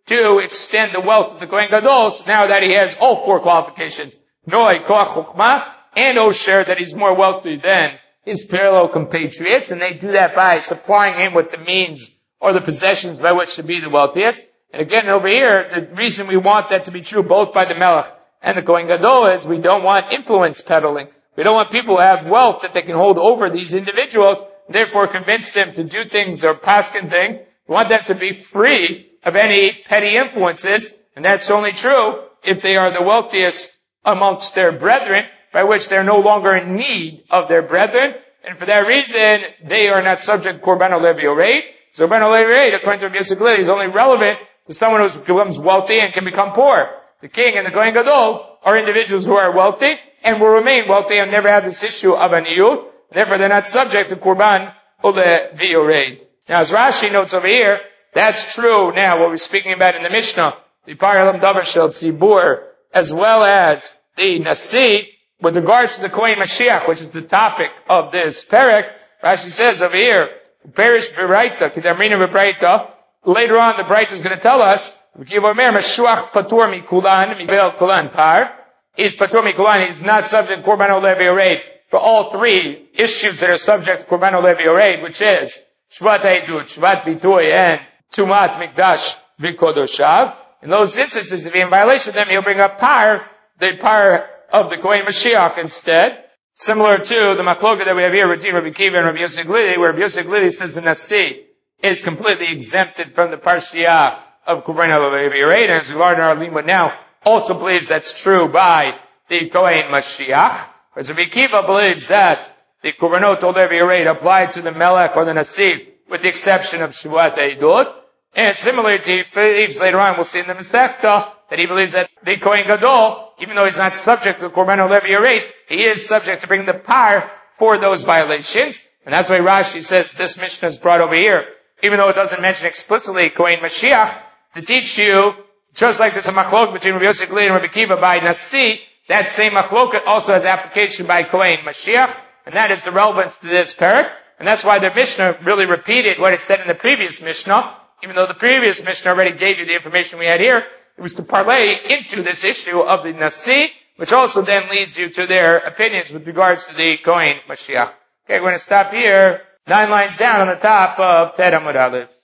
Speaker 1: to extend the wealth of the Kohen Gadol, so now that he has all four qualifications, Noi, Koach, Chokhmah, and Osher, that he's more wealthy than his parallel compatriots, and they do that by supplying him with the means or the possessions by which to be the wealthiest. And again, over here, the reason we want that to be true both by the Melech and the Kohen Gadol is we don't want influence peddling. We don't want people to have wealth that they can hold over these individuals, therefore convince them to do things or paskin things. We want them to be free of any petty influences, and that's only true if they are the wealthiest amongst their brethren, by which they're no longer in need of their brethren, and for that reason, they are not subject to Korban Olev Yorei. So Korban Olev Yorei, according to Rabbi Yosef Glili, is only relevant to someone who becomes wealthy and can become poor. The king and the Kohen Gadol are individuals who are wealthy and will remain wealthy and never have this issue of aniyut. Therefore, they're not subject to Korban Olev Yorei. Now, as Rashi notes over here, that's true now, what we're speaking about in the Mishnah, the Paralam Davar Shel Tzibur, as well as the Nasi, with regards to the Kohen Mashiach, which is the topic of this perek. Rashi says over here, Perish B'Raita, Kedamrina B'Raita. Later on, the Braita is going to tell us, Mashuach Patur Mikulan, Mibel Kulan Par. He's Patur Mikulan, he's not subject to Korban Olev Yorei for all three issues that are subject to Korban Olev Yorei, which is Shvat Eidut, Shvat Bitoy, and Tumat Mikdash V'Kodoshav. In those instances, if he's in violation of them, he'll bring up the par of the Kohen Mashiach instead. Similar to the machloka that we have here, Rabbi Kiva and Rabbi Yosef Glili, where Rabbi Yosef Glili says the Nasi is completely exempted from the Parshiah of Korban Olev Yorei, and as we learn in our limud now, also believes that's true by the Kohen Mashiach. Whereas Rabbi Kiva believes that the Korbanot Olev Yorei apply to the Melech or the Nasi, with the exception of Shuvat Eidut. And similarly, he believes later on, we'll see in the Masechta, that he believes that the Kohen Gadol, even though he's not subject to the Korban Olev Yorei, he is subject to bring the par for those violations. And that's why Rashi says this Mishnah is brought over here, even though it doesn't mention explicitly Kohen Mashiach, to teach you, just like there's a machlok between Rabbi Yosef Glili and Rabbi Kiva by Nasi, that same machlok also has application by Kohen Mashiach, and that is the relevance to this parak. And that's why the Mishnah really repeated what it said in the previous Mishnah, even though the previous Mishnah already gave you the information we had here. It was to parlay into this issue of the Nasi, which also then leads you to their opinions with regards to the Kohen Mashiach. Okay, we're going to stop here, 9 lines down on the top of Ted Amud Aleph.